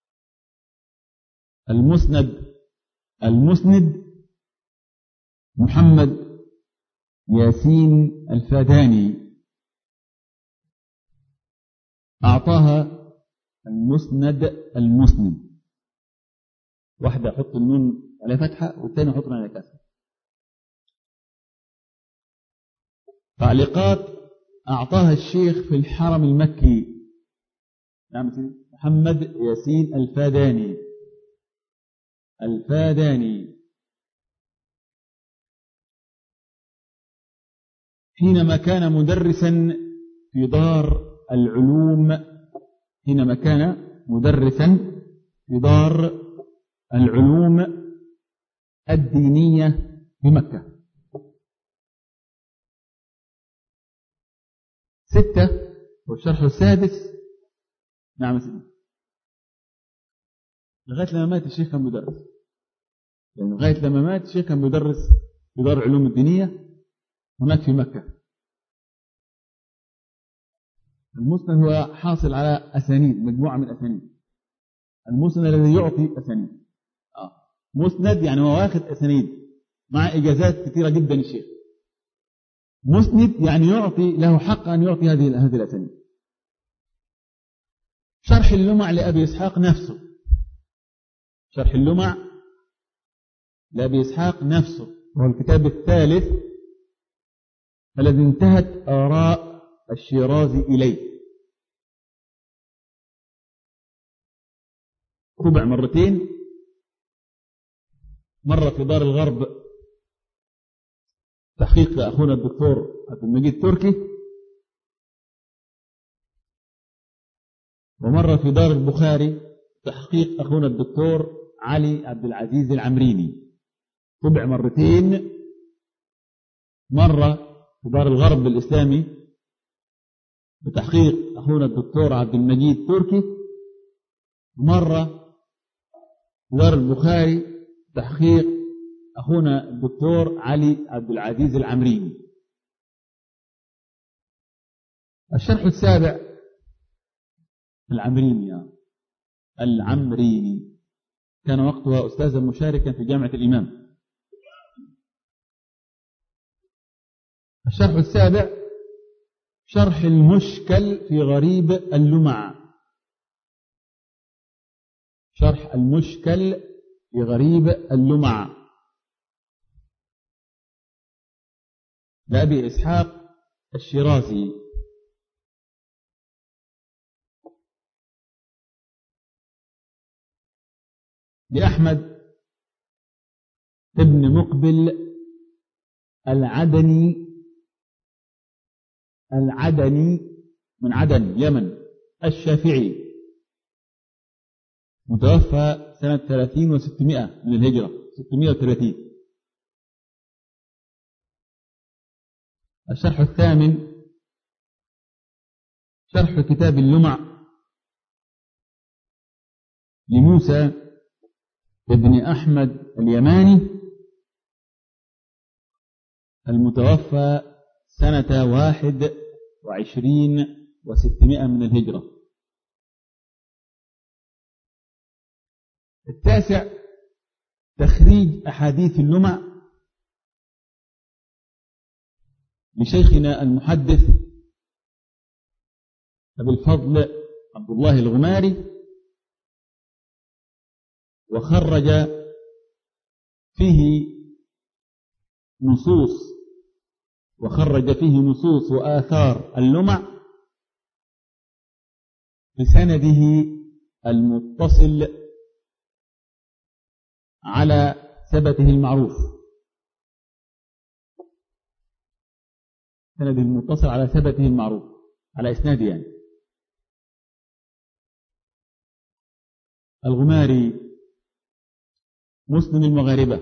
المسند المسند محمد ياسين الفاداني، أعطاها المسند المسند، واحدة حط النون على فتحة والثانية حط على كسر. تعليقات أعطاها الشيخ في الحرم المكي نعم محمد ياسين الفاداني الفاداني حينما كان مدرسا في دار العلوم حينما كان مدرسا في دار العلوم الدينية بمكة. ستة والشرح السادس نعم سيدي لغاية لما مات الشيخ كان بيدرس، يعني لغاية لما مات الشيخ كان بيدرس في دار العلوم الدينية هناك في مكة. المسند هو حاصل على أسانيد، مجموعة من أسانيد. المسند الذي يعطي أسانيد آه. مسند يعني هو واخد أسانيد مع إجازات كثيرة جدا الشيخ. مسند يعني يعطي له حق أن يعطي هذه هذه الأسانيد. شرح اللمع لأبي إسحاق نفسه شرح اللمع لأبي إسحاق نفسه وهو الكتاب الثالث الذي انتهت آراء الشيرازي إليه. طبع مرتين، مرة في دار الغرب تحقيق أخونا الدكتور عبد المجيد التركي، ومرة في دار البخاري تحقيق أخونا الدكتور علي عبد العزيز العمريني. طبع مرتين، مرة في دار الغرب الإسلامي بتحقيق أخونا الدكتور عبد المجيد التركي، ومرة في دار البخاري تحقيق أخونا الدكتور علي عبد العزيز العمريني. الشرح السابع العمريني العمريني كان وقتها أستاذا مشاركا في جامعة الإمام. الشرح السابع شرح المشكل في غريب اللمع شرح المشكل في غريب اللمع لأبي إسحاق الشيرازي. لأحمد ابن مقبل العدني العدني من عدن يمن الشافعي، متوفى سنة ثلاثين وستمائة من الهجرة، ستمائة وثلاثين. الشرح الثامن شرح كتاب اللمع لموسى ابن أحمد اليماني، المتوفى سنة واحد وعشرين وستمائة من الهجرة. التاسع تخريج أحاديث اللمع لشيخنا المحدث أبي الفضل عبد الله الغماري، وخرج فيه نصوص وخرج فيه نصوص وآثار اللمع بسنده المتصل على ثبته المعروف، سنده المتصل على ثبته المعروف، على إسناده يعني. الغماري مسند المغاربة،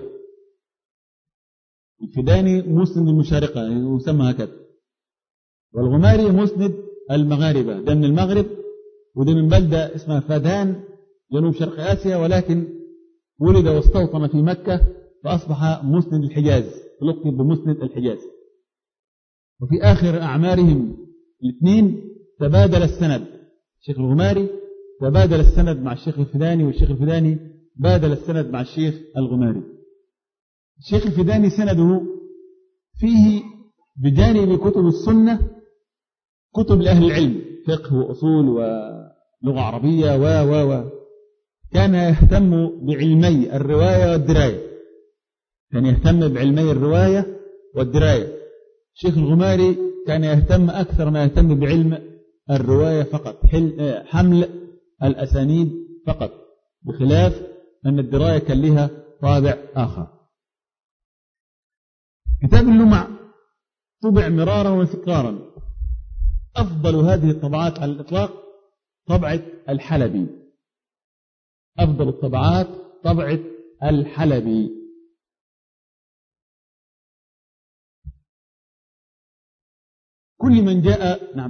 الفداني مسند المشارقة يسمى هكذا، والغماري مسند المغاربة، ده من المغرب وده من بلدة اسمها فدان جنوب شرق آسيا، ولكن ولد واستوطن في مكة فأصبح مسند الحجاز، لقب بمسند الحجاز. وفي آخر أعمارهم الاثنين تبادل السند، الشيخ الغماري تبادل السند مع الشيخ الفداني، والشيخ الفداني بادل السند مع الشيخ الغماري. الشيخ الفداني سنده فيه بجانب كتب السنة كتب لأهل العلم، فقه وأصول ولغة عربية و و و كان يهتم بعلمي الرواية والدراية، كان يهتم بعلمي الرواية والدراية. الشيخ الغماري كان يهتم أكثر ما يهتم بعلم الرواية فقط، حمل الأسانيد فقط، بخلاف أن الدراية كان لها طابع آخر. كتاب اللمع طبع مرارا وتكرارا، أفضل هذه الطبعات على الإطلاق طبعة الحلبي، أفضل الطبعات طبعة الحلبي. كل من جاء نعم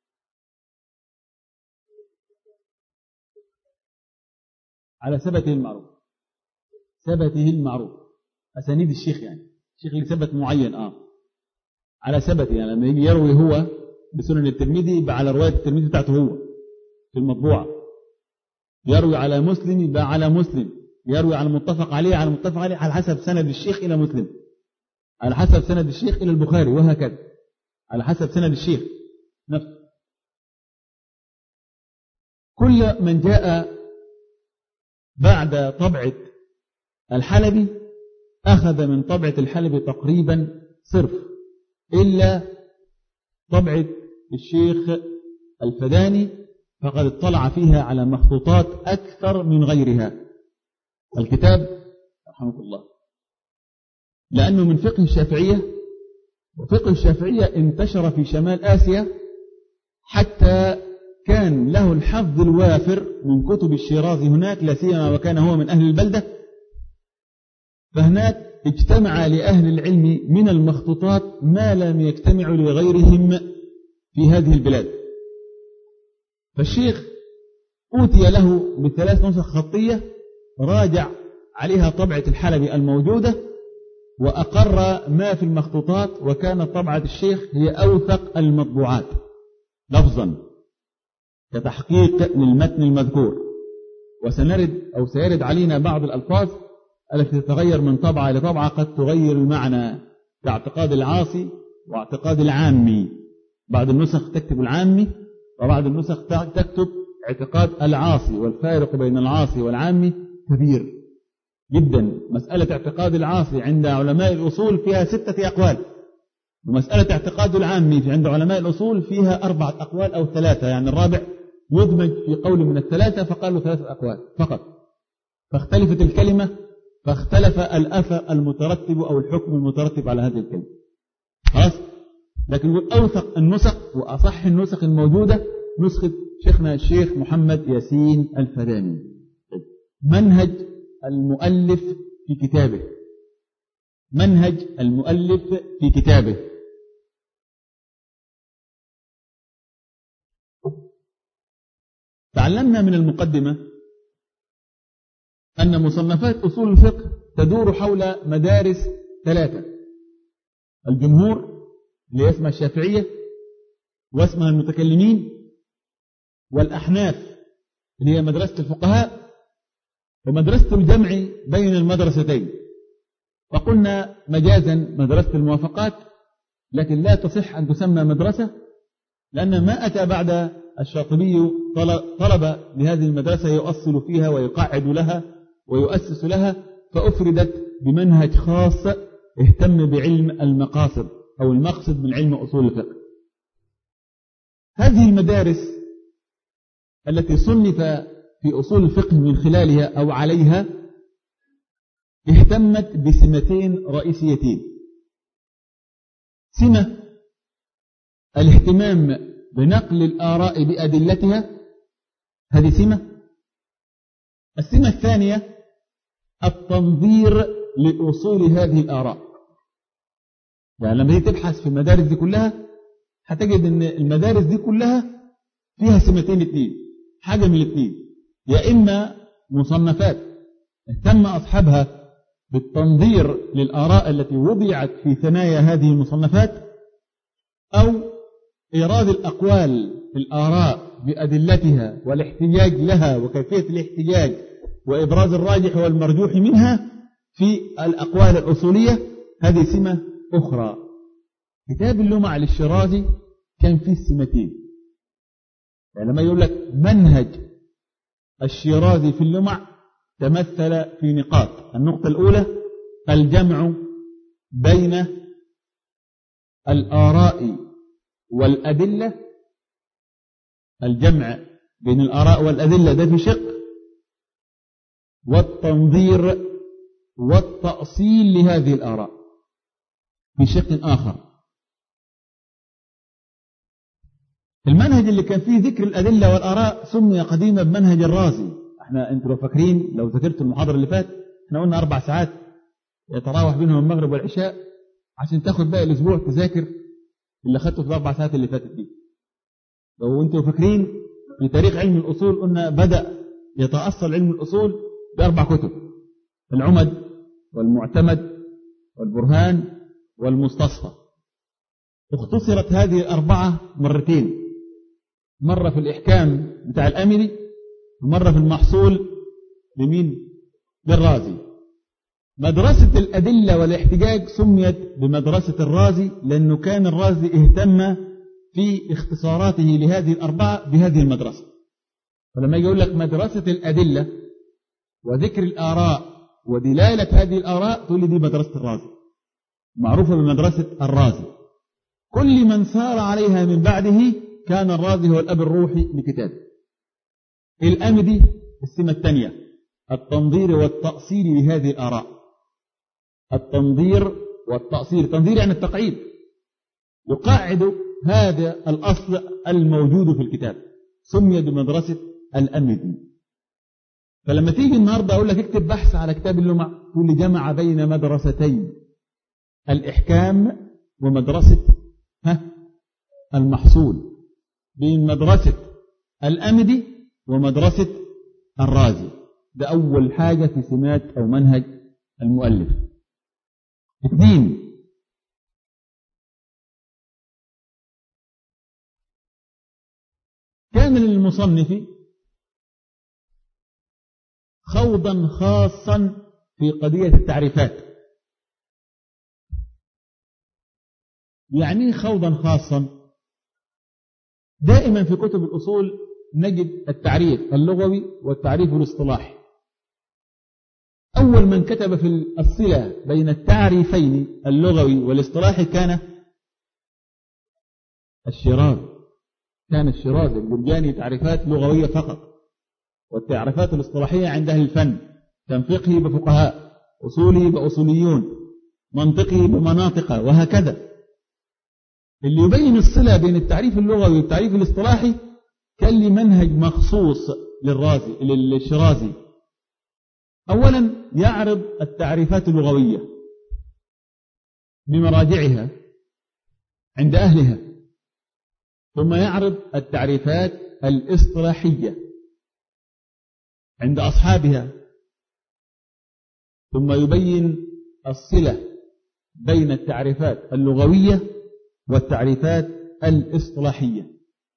على ثبته المعروف، ثبته المعروف أسانيد الشيخ، يعني الشيخ اللي ثبت معين آه على ثبته، يعني لما يجي يروي هو بسنن الترمذي يبقى على رواية الترمذي بتاعته هو في المطبوعة، يروي على مسلم يبقى على مسلم، يروي على متفق عليه على متفق عليه، على حسب سند الشيخ إلى مسلم، على حسب سند الشيخ إلى البخاري، وهكذا على حسب سند الشيخ نفسه. كل من جاء بعد طبعة الحلبي أخذ من طبعة الحلبي تقريبا صرف، إلا طبعة الشيخ الفداني فقد اطلع فيها على مخطوطات أكثر من غيرها. الكتاب رحمه الله لأنه من فقه الشافعية، وفقه الشافعية انتشر في شمال آسيا حتى كان له الحظ الوافر من كتب الشيرازي هناك، لا سيما وكان هو من أهل البلدة، فهناك اجتمع لأهل العلم من المخطوطات ما لم يجتمع لغيرهم في هذه البلاد. فالشيخ أوتي له بثلاث نسخ خطية راجع عليها طبعة الحلبي الموجودة، وأقر ما في المخطوطات، وكانت طبعة الشيخ هي أوثق المطبوعات لفظا كتحقيق للمتن المذكور. وسنرد أو سيرد علينا بعض الألفاظ التي تتغير من طبعة لطبعة، قد تغير المعنى كاعتقاد العاصي واعتقاد العامي، بعض النسخ تكتب العامي وبعض النسخ تكتب اعتقاد العاصي والفارق بين العاصي والعامي كبير جدا. مسألة اعتقاد العاصي عند علماء الأصول فيها ستة أقوال، ومسألة اعتقاد العامي عند علماء الأصول فيها أربعة أقوال أو ثلاثة، يعني الرابع يدمج في قول من الثلاثة فقالوا ثلاثة أقوال فقط، فاختلفت الكلمة، فاختلف الأثر المترتب أو الحكم المترتب على هذه الكلمة. خلاص، لكن أوثق النسخ وأصح النسخ الموجودة نسخة شيخنا الشيخ محمد ياسين الفداني، منهج المؤلف في كتابه، منهج المؤلف في كتابه. تعلمنا من المقدمة أن مصنفات أصول الفقه تدور حول مدارس ثلاثة: الجمهور اللي اسمها الشافعية واسمها المتكلمين، والأحناف اللي هي مدرسة الفقهاء، ومدرسة الجمع بين المدرستين. وقلنا مجازا مدرسة الموافقات، لكن لا تصح أن تسمى مدرسة، لأن ما أتى بعد الشاطبي طلب لهذه المدرسة يؤصل فيها ويقعد لها ويؤسس لها، فأفردت بمنهج خاص اهتم بعلم المقاصد أو المقصد من علم أصول الفقه. هذه المدارس التي صنف في أصول الفقه من خلالها أو عليها اهتمت بسمتين رئيسيتين: سمة الاهتمام بنقل الآراء بأدلتها، هذه سمة. السمة الثانية التنظير لأصول هذه الآراء. يعني لما تبحث في المدارس دي كلها هتجد أن المدارس دي كلها فيها سمتين اثنين، حاجة من الاثنين: يا إما مصنفات اهتم أصحابها بالتنظير للآراء التي وضعت في ثنايا هذه المصنفات، أو إيراد الأقوال في الآراء بأدلتها والاحتجاج لها وكيفية الاحتجاج وإبراز الراجح والمرجوح منها في الأقوال الأصولية. هذه سمة أخرى. كتاب اللمع للشيرازي كان فيه سمتين، يعني لما يقول لك منهج الشيرازي في اللمع تمثل في نقاط: النقطة الأولى الجمع بين الآراء والأدلة، الجمع بين الآراء والأدلة ده في شق، والتنظير والتأصيل لهذه الآراء في شق آخر. المنهج اللي كان فيه ذكر الأدلة والآراء سمي قديما بمنهج الرازي. احنا انتوا لو فاكرين، لو ذكرت المحاضرة اللي فات، احنا قلنا أربع ساعات يتراوح بينهم المغرب والعشاء عشان تاخد باقي الأسبوع تذاكر اللي أخذته في الأربع ساعات اللي فاتت دي. لو انتوا فاكرين في تاريخ علم الأصول قلنا بدأ يتأصل علم الأصول بأربع كتب: العمد والمعتمد والبرهان والمستصفى. اختصرت هذه الأربعة مرتين، مرة في الإحكام بتاع الأمري، ومرة في المحصول لمين؟ للرازي. مدرسة الأدلة والاحتجاج سميت بمدرسة الرازي لأنه كان الرازي اهتم في اختصاراته لهذه الأربعة بهذه المدرسة. فلما يقول لك مدرسة الأدلة وذكر الآراء ودلالة هذه الآراء تقول لي دي مدرسة الرازي، معروفة بمدرسة الرازي. كل من سار عليها من بعده كان الرازي هو الأب الروحي لكتابه. الأمدي السمة الثانية التنظير والتأصيل لهذه الآراء. التنظير والتأصيل، تنظير يعني التقعيد، يقعد هذا الأصل الموجود في الكتاب، سمي بمدرسة الأمدي. فلما تيجي النهاردة أقول لك اكتب بحث على كتاب اللمع، تقول لي جمع بين مدرستين: الإحكام ومدرسة ها المحصول، بين مدرسة الأمدي ومدرسة الرازي. ده أول حاجة في سمات أو منهج المؤلف. اثنين، كان للمصنف خوضا خاصا في قضية التعريفات. يعني خوضا خاصا؟ دائما في كتب الأصول نجد التعريف اللغوي والتعريف الاصطلاحي. أول من كتب في الصلة بين التعريفين اللغوي والاصطلاحي كان الشيرازي. كان الشيرازي الجرجاني تعريفات لغوية فقط، والتعريفات الاصطلاحية عند أهل الفن، كان فقهي بفقهاء، أصولي بأصوليون، منطقي بمناطق، وهكذا. اللي يبين الصلة بين التعريف اللغوي والتعريف الاصطلاحي كان لي منهج مخصوص للرازي للشيرازي. أولا يعرض التعريفات اللغوية بمراجعها عند أهلها، ثم يعرض التعريفات الاصطلاحية عند أصحابها، ثم يبين الصلة بين التعريفات اللغوية والتعريفات الاصطلاحية.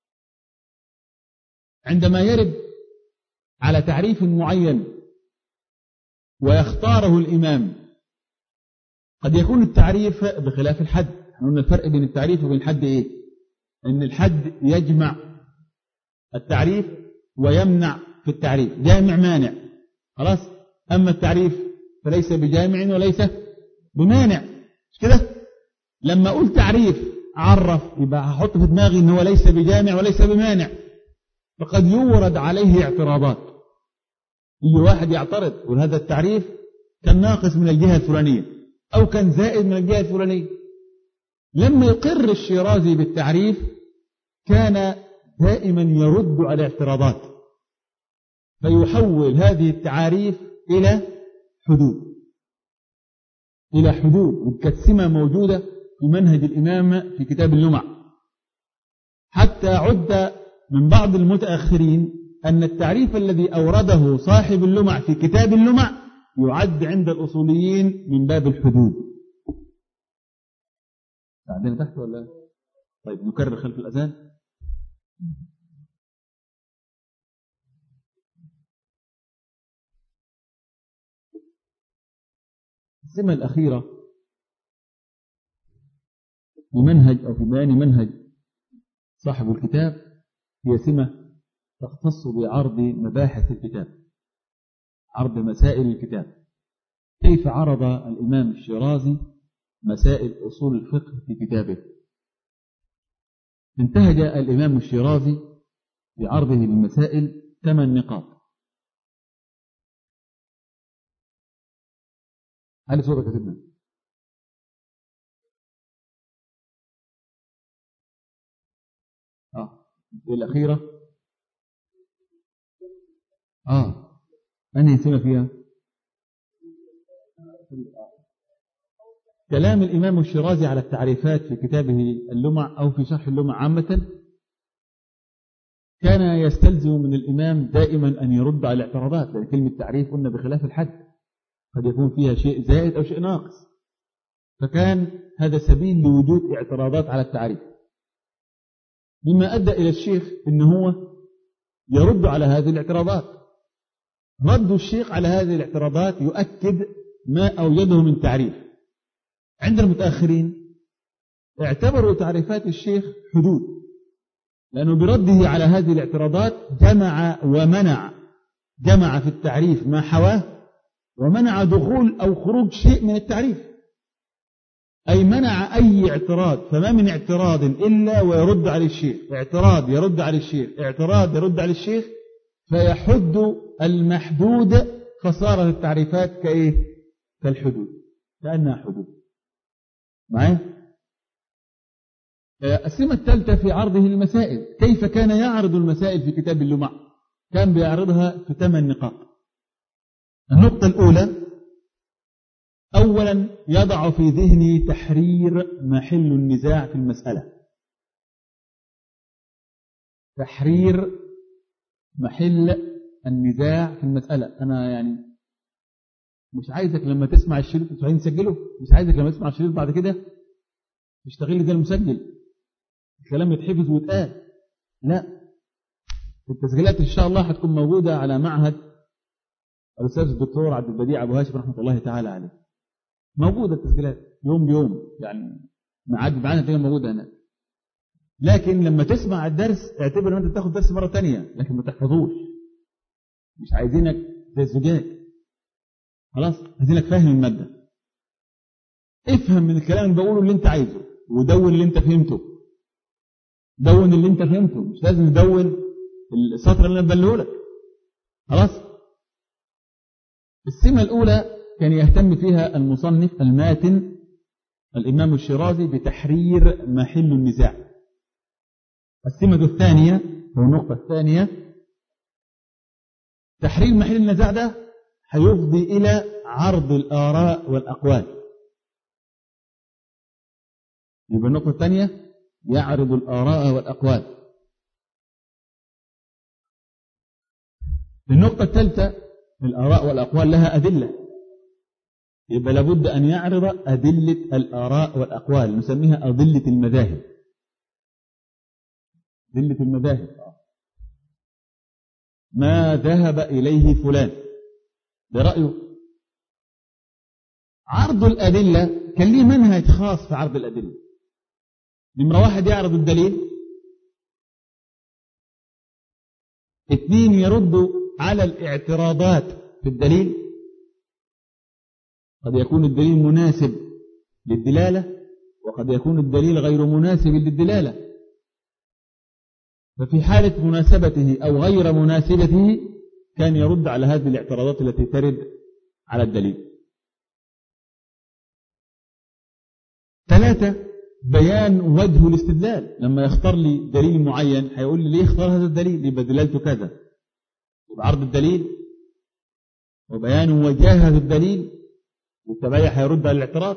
عندما يرد على تعريف معين ويختاره الإمام، قد يكون التعريف بخلاف الحد. قلنا الفرق بين التعريف وبين الحد إيه؟ إن الحد يجمع التعريف ويمنع في التعريف، جامع مانع، خلاص. أما التعريف فليس بجامع وليس بمانع، مش كده؟ لما أقول تعريف عرف يبقى هحط في دماغي إن هو ليس بجامع وليس بمانع، فقد يورد عليه اعتراضات. يجي واحد يعترض يقول هذا التعريف كان ناقص من الجهة الفلانية أو كان زائد من الجهة الفلانية. لما يقر الشيرازي بالتعريف كان دائما يرد على اعتراضات، فيحول هذه التعاريف إلى حدود إلى حدود وكتسمة موجودة في منهج الإمام في كتاب اللمع. حتى عد من بعض المتأخرين أن التعريف الذي أورده صاحب اللمع في كتاب اللمع يعد عند الأصوليين من باب الحدود. عندنا تحت ولا؟ طيب نكرر خلف الأذان. السمة الأخيرة بمنهج أو في بيان منهج صاحب الكتاب هي سمة تختص بعرض مباحث الكتاب، عرض مسائل الكتاب. كيف عرض الإمام الشيرازي مسائل أصول الفقه في كتابه؟ انتهج الإمام الشيرازي بعرضه للمسائل ثمان نقاط. هل صورة كتبنا؟ آه الأخيرة آه أنهي سنة فيها؟ كلام الإمام الشيرازي على التعريفات في كتابه اللمع أو في شرح اللمع عامة كان يستلزم من الإمام دائما أن يرد على الاعتراضات، لأن كلمة تعريف قلنا بخلاف الحد قد يكون فيها شيء زائد أو شيء ناقص، فكان هذا سبيل لوجود اعتراضات على التعريف، مما أدى إلى الشيخ أنه هو يرد على هذه الاعتراضات. رد الشيخ على هذه الاعتراضات يؤكد ما أوجده من تعريف. عند المتأخرين اعتبروا تعريفات الشيخ حدود، لأنه برده على هذه الاعتراضات جمع ومنع، جمع في التعريف ما حواه ومنع دخول أو خروج شيء من التعريف، أي منع أي اعتراض. فما من اعتراض إلا ويرد على الشيخ، اعتراض يرد على الشيخ، اعتراض يرد على الشيخ، فيحد المحدود، فصارت التعريفات كإيه؟ كالحدود، كأنها حدود. معي؟ السمة الثالثة في عرضه المسائل. كيف كان يعرض المسائل في كتاب اللمع؟ كان بيعرضها في ثمان نقاط. النقطة الأولى، أولا يضع في ذهني تحرير محل النزاع في المسألة. تحرير محل النزاع في المسألة. أنا يعني مش عايزك لما تسمع الشريط مش عايزين نسجله، مش عايزك لما تسمع الشريط بعد كده تشتغل زي المسجل، الكلام يتحفظ ويتقال. لا، التسجيلات إن شاء الله هتكون موجودة على معهد الأستاذ الدكتور عبد البديع أبو هاشم رحمة الله تعالى عليه. موجودة التسجيلات يوم بيوم، يعني معاد معانا تلاقيها موجودة هناك. لكن لما تسمع الدرس اعتبر ان انت تاخد درس مرة تانية، لكن ما تحفظوش. مش عايزينك زي الزجاج، خلاص عايزينك فاهم المادة. افهم من الكلام اللي بقوله اللي انت عايزه، ودون اللي انت فهمته. دون اللي انت فهمته، مش لازم تدون السطر اللي انا ببلهولك. خلاص. السمة الأولى كان يهتم فيها المصنف الماتن الإمام الشيرازي بتحرير محل النزاع. السمة الثانية أو النقطة الثانية، تحرير محل النزاع ده هيفضي إلى عرض الآراء والأقوال. يبقى النقطة الثانية يعرض الآراء والأقوال. النقطة الثالثة، الآراء والأقوال لها أدلة، يبقى لابد أن يعرض أدلة الآراء والأقوال، نسميها أدلة المذاهب. أدلة المذاهب، ما ذهب إليه فلان برأيه. عرض الأدلة كان ليه منهج خاص في عرض الأدلة. نمرة واحد يعرض الدليل، اثنين يرد على الاعتراضات في الدليل. قد يكون الدليل مناسب للدلالة، وقد يكون الدليل غير مناسب للدلالة، ففي حالة مناسبته أو غير مناسبته كان يرد على هذه الاعتراضات التي ترد على الدليل. ثلاثة، بيان وجه الاستدلال. لما يختار لي دليل معين هيقول لي ليه اختار هذا الدليل، يبقى دلالته كذا. يبقى عرض الدليل وبيان وجاهة الدليل، والتبعية هيرد على الاعتراض.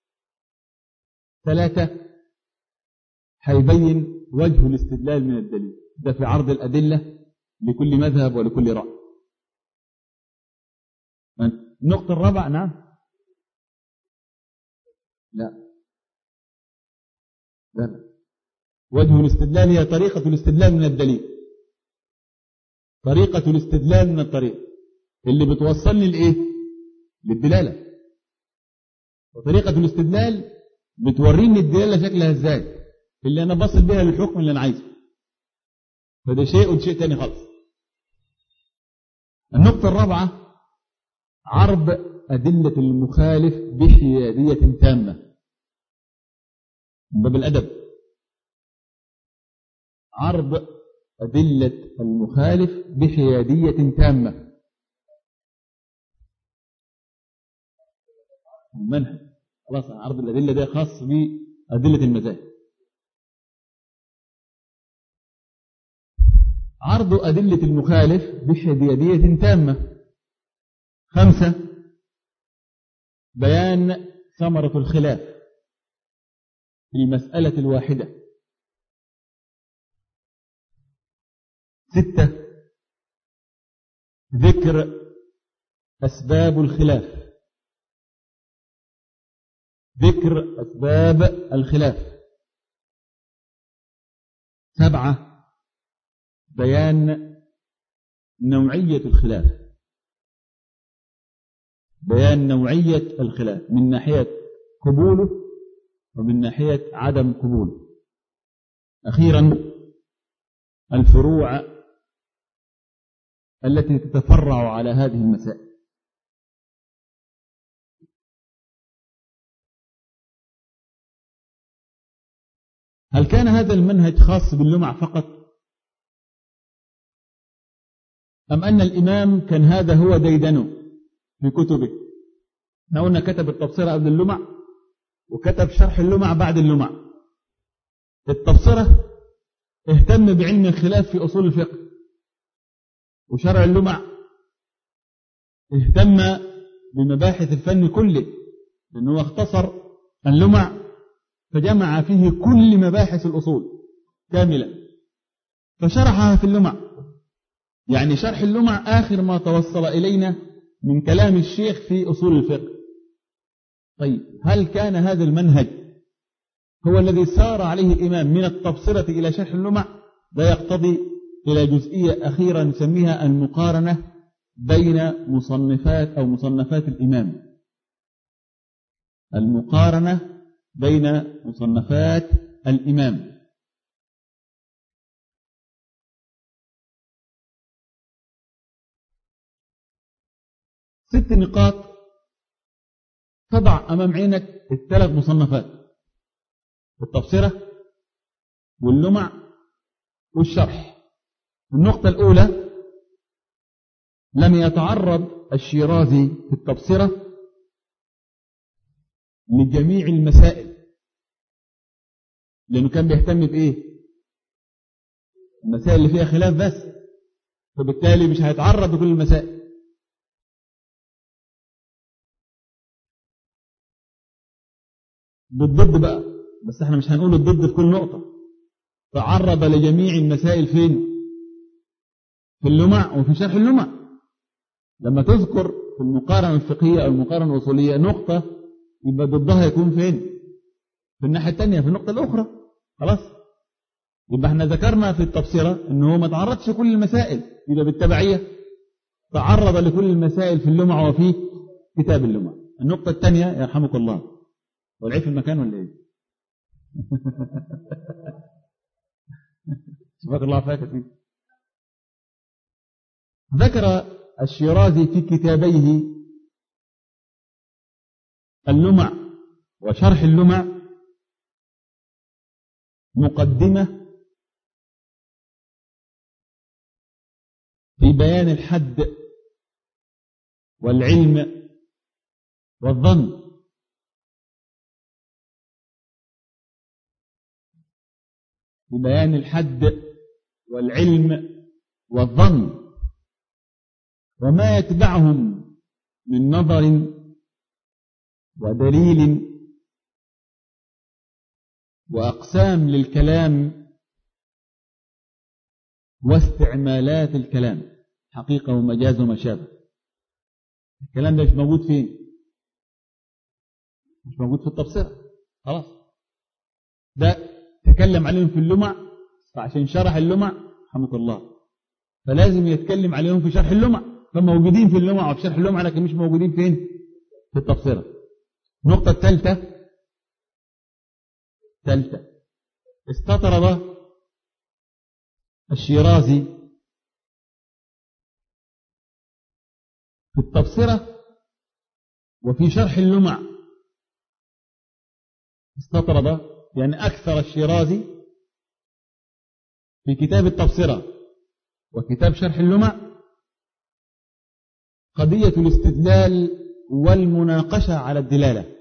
ثلاثة، هيبين وجه الاستدلال من الدليل. ده في عرض الأدلة لكل مذهب ولكل رأي. النقطة الرابعة، نعم لا لا وجه الاستدلال هي طريقة الاستدلال من الدليل. طريقة الاستدلال من الطريق اللي بتوصلني لإيه؟ للدلالة. وطريقة الاستدلال بتوريني الدلالة شكلها ازاي، اللي انا بصل بها للحكم اللي انا عايزه. فده شيء وشيء تاني خالص. النقطة الرابعة، عرض أدلة المخالف بحيادية تامة من باب الأدب. عرض أدلة المخالف بحيادية تامة. المنهج خلاص، عرض الأدلة ده خاص بأدلة المذاهب. عرض أدلة المخالف بحيادية تامة. خمسة، بيان ثمرة الخلاف في المسألة الواحدة. ستة، ذكر أسباب الخلاف. ذكر أسباب الخلاف. سبعة، بيان نوعية الخلاف. بيان نوعية الخلاف من ناحية قبوله ومن ناحية عدم قبوله. أخيرا، الفروع التي تتفرع على هذه المسائل. هل كان هذا المنهج خاص باللمع فقط، أم أن الإمام كان هذا هو ديدنه في كتبه؟ احنا قلنا كتب التبصرة قبل اللمع، وكتب شرح اللمع بعد اللمع. التبصرة اهتم بعلم الخلاف في أصول الفقه، وشرع اللمع اهتم بمباحث الفن كله، لأنه اختصر اللمع فجمع فيه كل مباحث الأصول كاملة فشرحها في اللمع. يعني شرح اللمع آخر ما توصل إلينا من كلام الشيخ في أصول الفقه. طيب، هل كان هذا المنهج هو الذي سار عليه الإمام من التبصرة إلى شرح اللمع؟ ده يقتضي إلى جزئية أخيرة نسميها المقارنة بين مصنفات أو مصنفات الإمام. المقارنة بين مصنفات الإمام. ست نقاط تضع أمام عينك الثلاث مصنفات: التبصرة واللمع والشرح. النقطة الأولى: لم يتعرض الشيرازي في التبصرة لجميع المسائل، لأنه كان بيهتم بإيه؟ المسائل اللي فيها خلاف بس، فبالتالي مش هيتعرض لكل المسائل. بالضد بقى، بس احنا مش هنقول الضد في كل نقطة. تعرض لجميع المسائل فين؟ في اللمع وفي شرح اللمع. لما تذكر في المقارنة الفقهية أو المقارنة الأصولية نقطة، يبقى ضدها يكون فين؟ في الناحية الثانية، في النقطة الأخرى. خلاص؟ يبقى احنا ذكرنا في التبصرة أنه ما تعرضش كل المسائل، يبقى بالتبعية تعرض لكل المسائل في اللمع وفي كتاب اللمع. النقطة الثانية يرحمك الله، والعيب في المكان ولا ايه؟ سبحانك الله فاكر. ذكر الشيرازي في كتابيه اللمع وشرح اللمع مقدمة في بيان الحد والعلم والظن. في بيان الحد والعلم والظن وما يتبعهم من نظر ودليل وأقسام للكلام واستعمالات الكلام، حقيقة ومجاز وما شابه. الكلام ده مش موجود فين؟ مش موجود في التبصرة. خلاص، ده تكلم عليهم في اللمع، فعشان شرح اللمع رحمة الله فلازم يتكلم عليهم في شرح اللمع، فموجودين في اللمع وفي شرح اللمع، لكن مش موجودين فين؟ في التبصرة. النقطة الثالثة ثالثة استطرد الشيرازي في التبصرة وفي شرح اللمع. استطرد يعني أكثر الشيرازي في كتاب التبصرة وكتاب شرح اللمع قضية الاستدلال والمناقشة على الدلالة،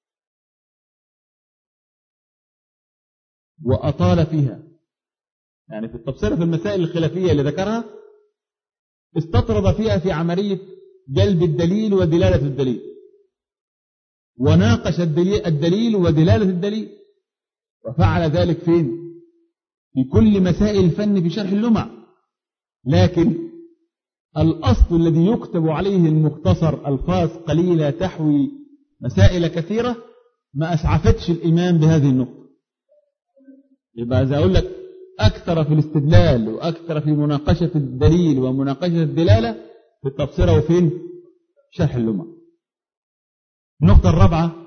وأطال فيها. يعني في التبصرة في المسائل الخلافية اللي ذكرها استطرد فيها في عملية جلب الدليل ودلالة الدليل، وناقش الدليل ودلالة الدليل، وفعل ذلك فين؟ في كل مسائل الفن في شرح اللمع. لكن الأصل الذي يكتب عليه المختصر ألفاظ قليلة تحوي مسائل كثيرة ما أسعفتش الإمام بهذه النقطة. يبقى إذا أقول لك أكثر في الاستدلال وأكثر في مناقشة الدليل ومناقشة الدلالة في التبصرة وفين؟ شرح اللمع. النقطة الرابعة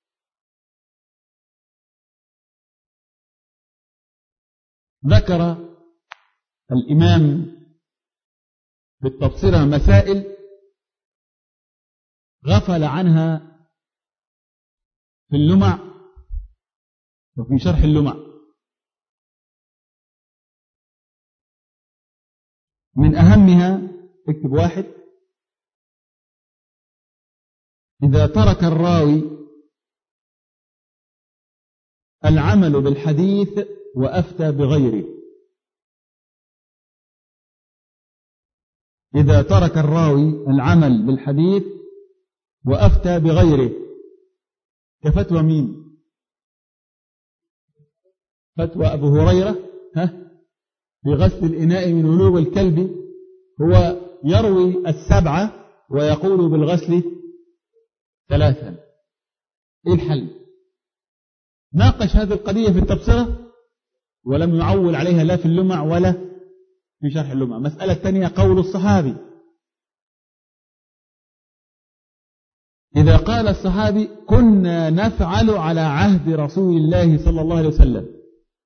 ذكر الإمام في التبصرة مسائل غفل عنها في اللمع وفي شرح اللمع. من أهمها اكتب واحد: إذا ترك الراوي العمل بالحديث وأفتى بغيره. إذا ترك الراوي العمل بالحديث وأفتى بغيره، كفتوى مين؟ فتوى أبو هريرة ها بغسل الإناء من ولوغ الكلب، هو يروي السبعة ويقول بالغسل ثلاثا. إيه الحل؟ ناقش هذه القضية في التبصرة ولم يعول عليها لا في اللمع ولا في شرح اللمع. مسألة ثانية قول الصحابي. إذا قال الصحابي كنا نفعل على عهد رسول الله صلى الله عليه وسلم،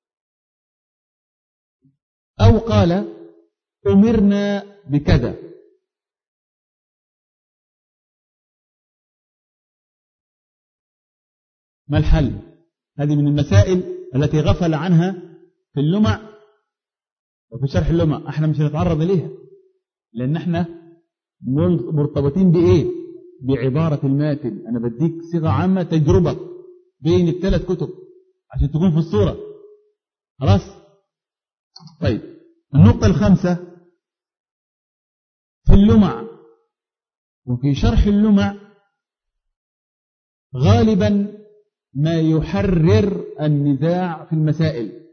أو قال أمرنا بكذا، ما الحل؟ هذه من المسائل التي غفل عنها في اللمع وفي شرح اللمع، احنا مش هنتعرض إليها لأن احنا مرتبطين بإيه؟ بعبارة الماتن. أنا بديك صيغة عامة تجربة بين الثلاث كتب عشان تكون في الصورة. خلاص؟ طيب، النقطة الخامسة في اللمع وفي شرح اللمع غالبا ما يحرر النزاع في المسائل.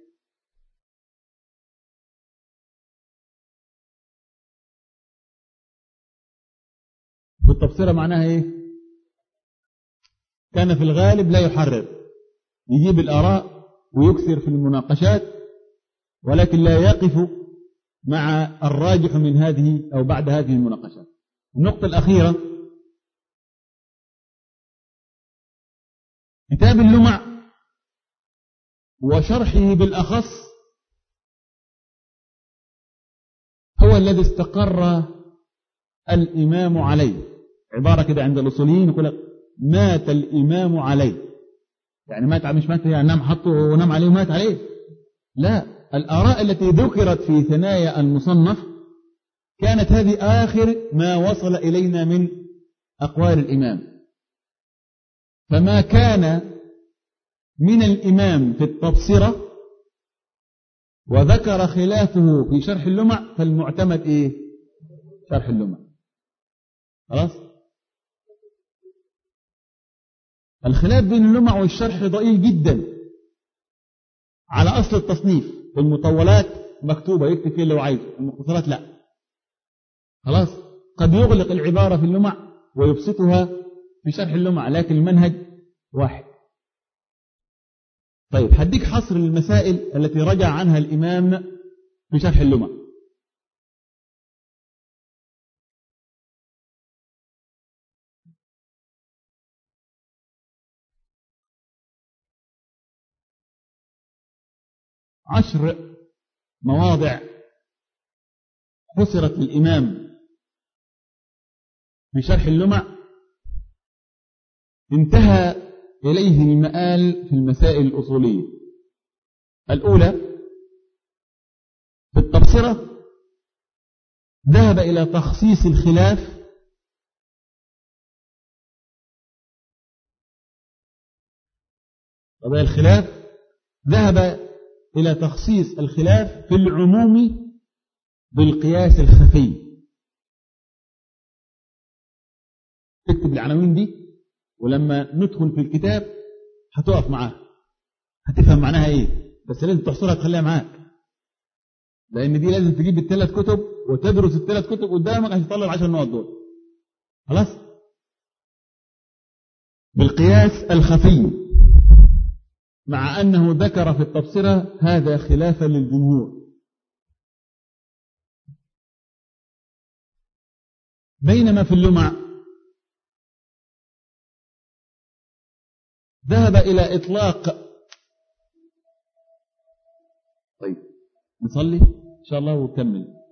والتبصرة معناها ايه؟ كان في الغالب لا يحرر، يجيب الآراء ويكثر في المناقشات ولكن لا يقف مع الراجح من هذه أو بعد هذه المناقشات. النقطة الأخيرة، كتاب اللمع وشرحه بالأخص هو الذي استقر الإمام عليه. عبارة كده عند الأصوليين يقول لك مات الإمام عليه، يعني مات مش مات يعني نام حطه ونام عليه ومات عليه، لا، الآراء التي ذكرت في ثنايا المصنف كانت هذه آخر ما وصل إلينا من أقوال الإمام. فما كان من الإمام في التبصرة وذكر خلافه في شرح اللمع فالمعتمد إيه؟ شرح اللمع. خلاص؟ الخلاف بين اللمع والشرح ضئيل جدا على أصل التصنيف. المطولات مكتوبة يكتب فيه اللي هو عايزه، المختصرات لا. خلاص؟ قد يغلق العبارة في اللمع ويبسطها في شرح اللمع، لكن المنهج واحد. طيب، هديك حصر المسائل التي رجع عنها الإمام في شرح اللمع. عشر مواضع حصرت الإمام في شرح اللمع انتهى إليه المآل في المسائل الأصولية. الأولى في التبصرة ذهب إلى تخصيص الخلاف قضايا الخلاف، ذهب إلى تخصيص الخلاف في العموم بالقياس الخفي. تكتب العناوين دي ولما ندخل في الكتاب هتقف معاها هتفهم معناها ايه، بس لازم تحصرها تخليها معاك، لأن دي لازم تجيب الثلاث كتب وتدرس الثلاث كتب قدامك عشان تطلع العشر نقط دول. خلاص؟ بالقياس الخفي، مع أنه ذكر في التبصرة هذا خلافا للجمهور. بينما في اللمع ذهب إلى إطلاق. طيب، نصلي إن شاء الله ونكمل.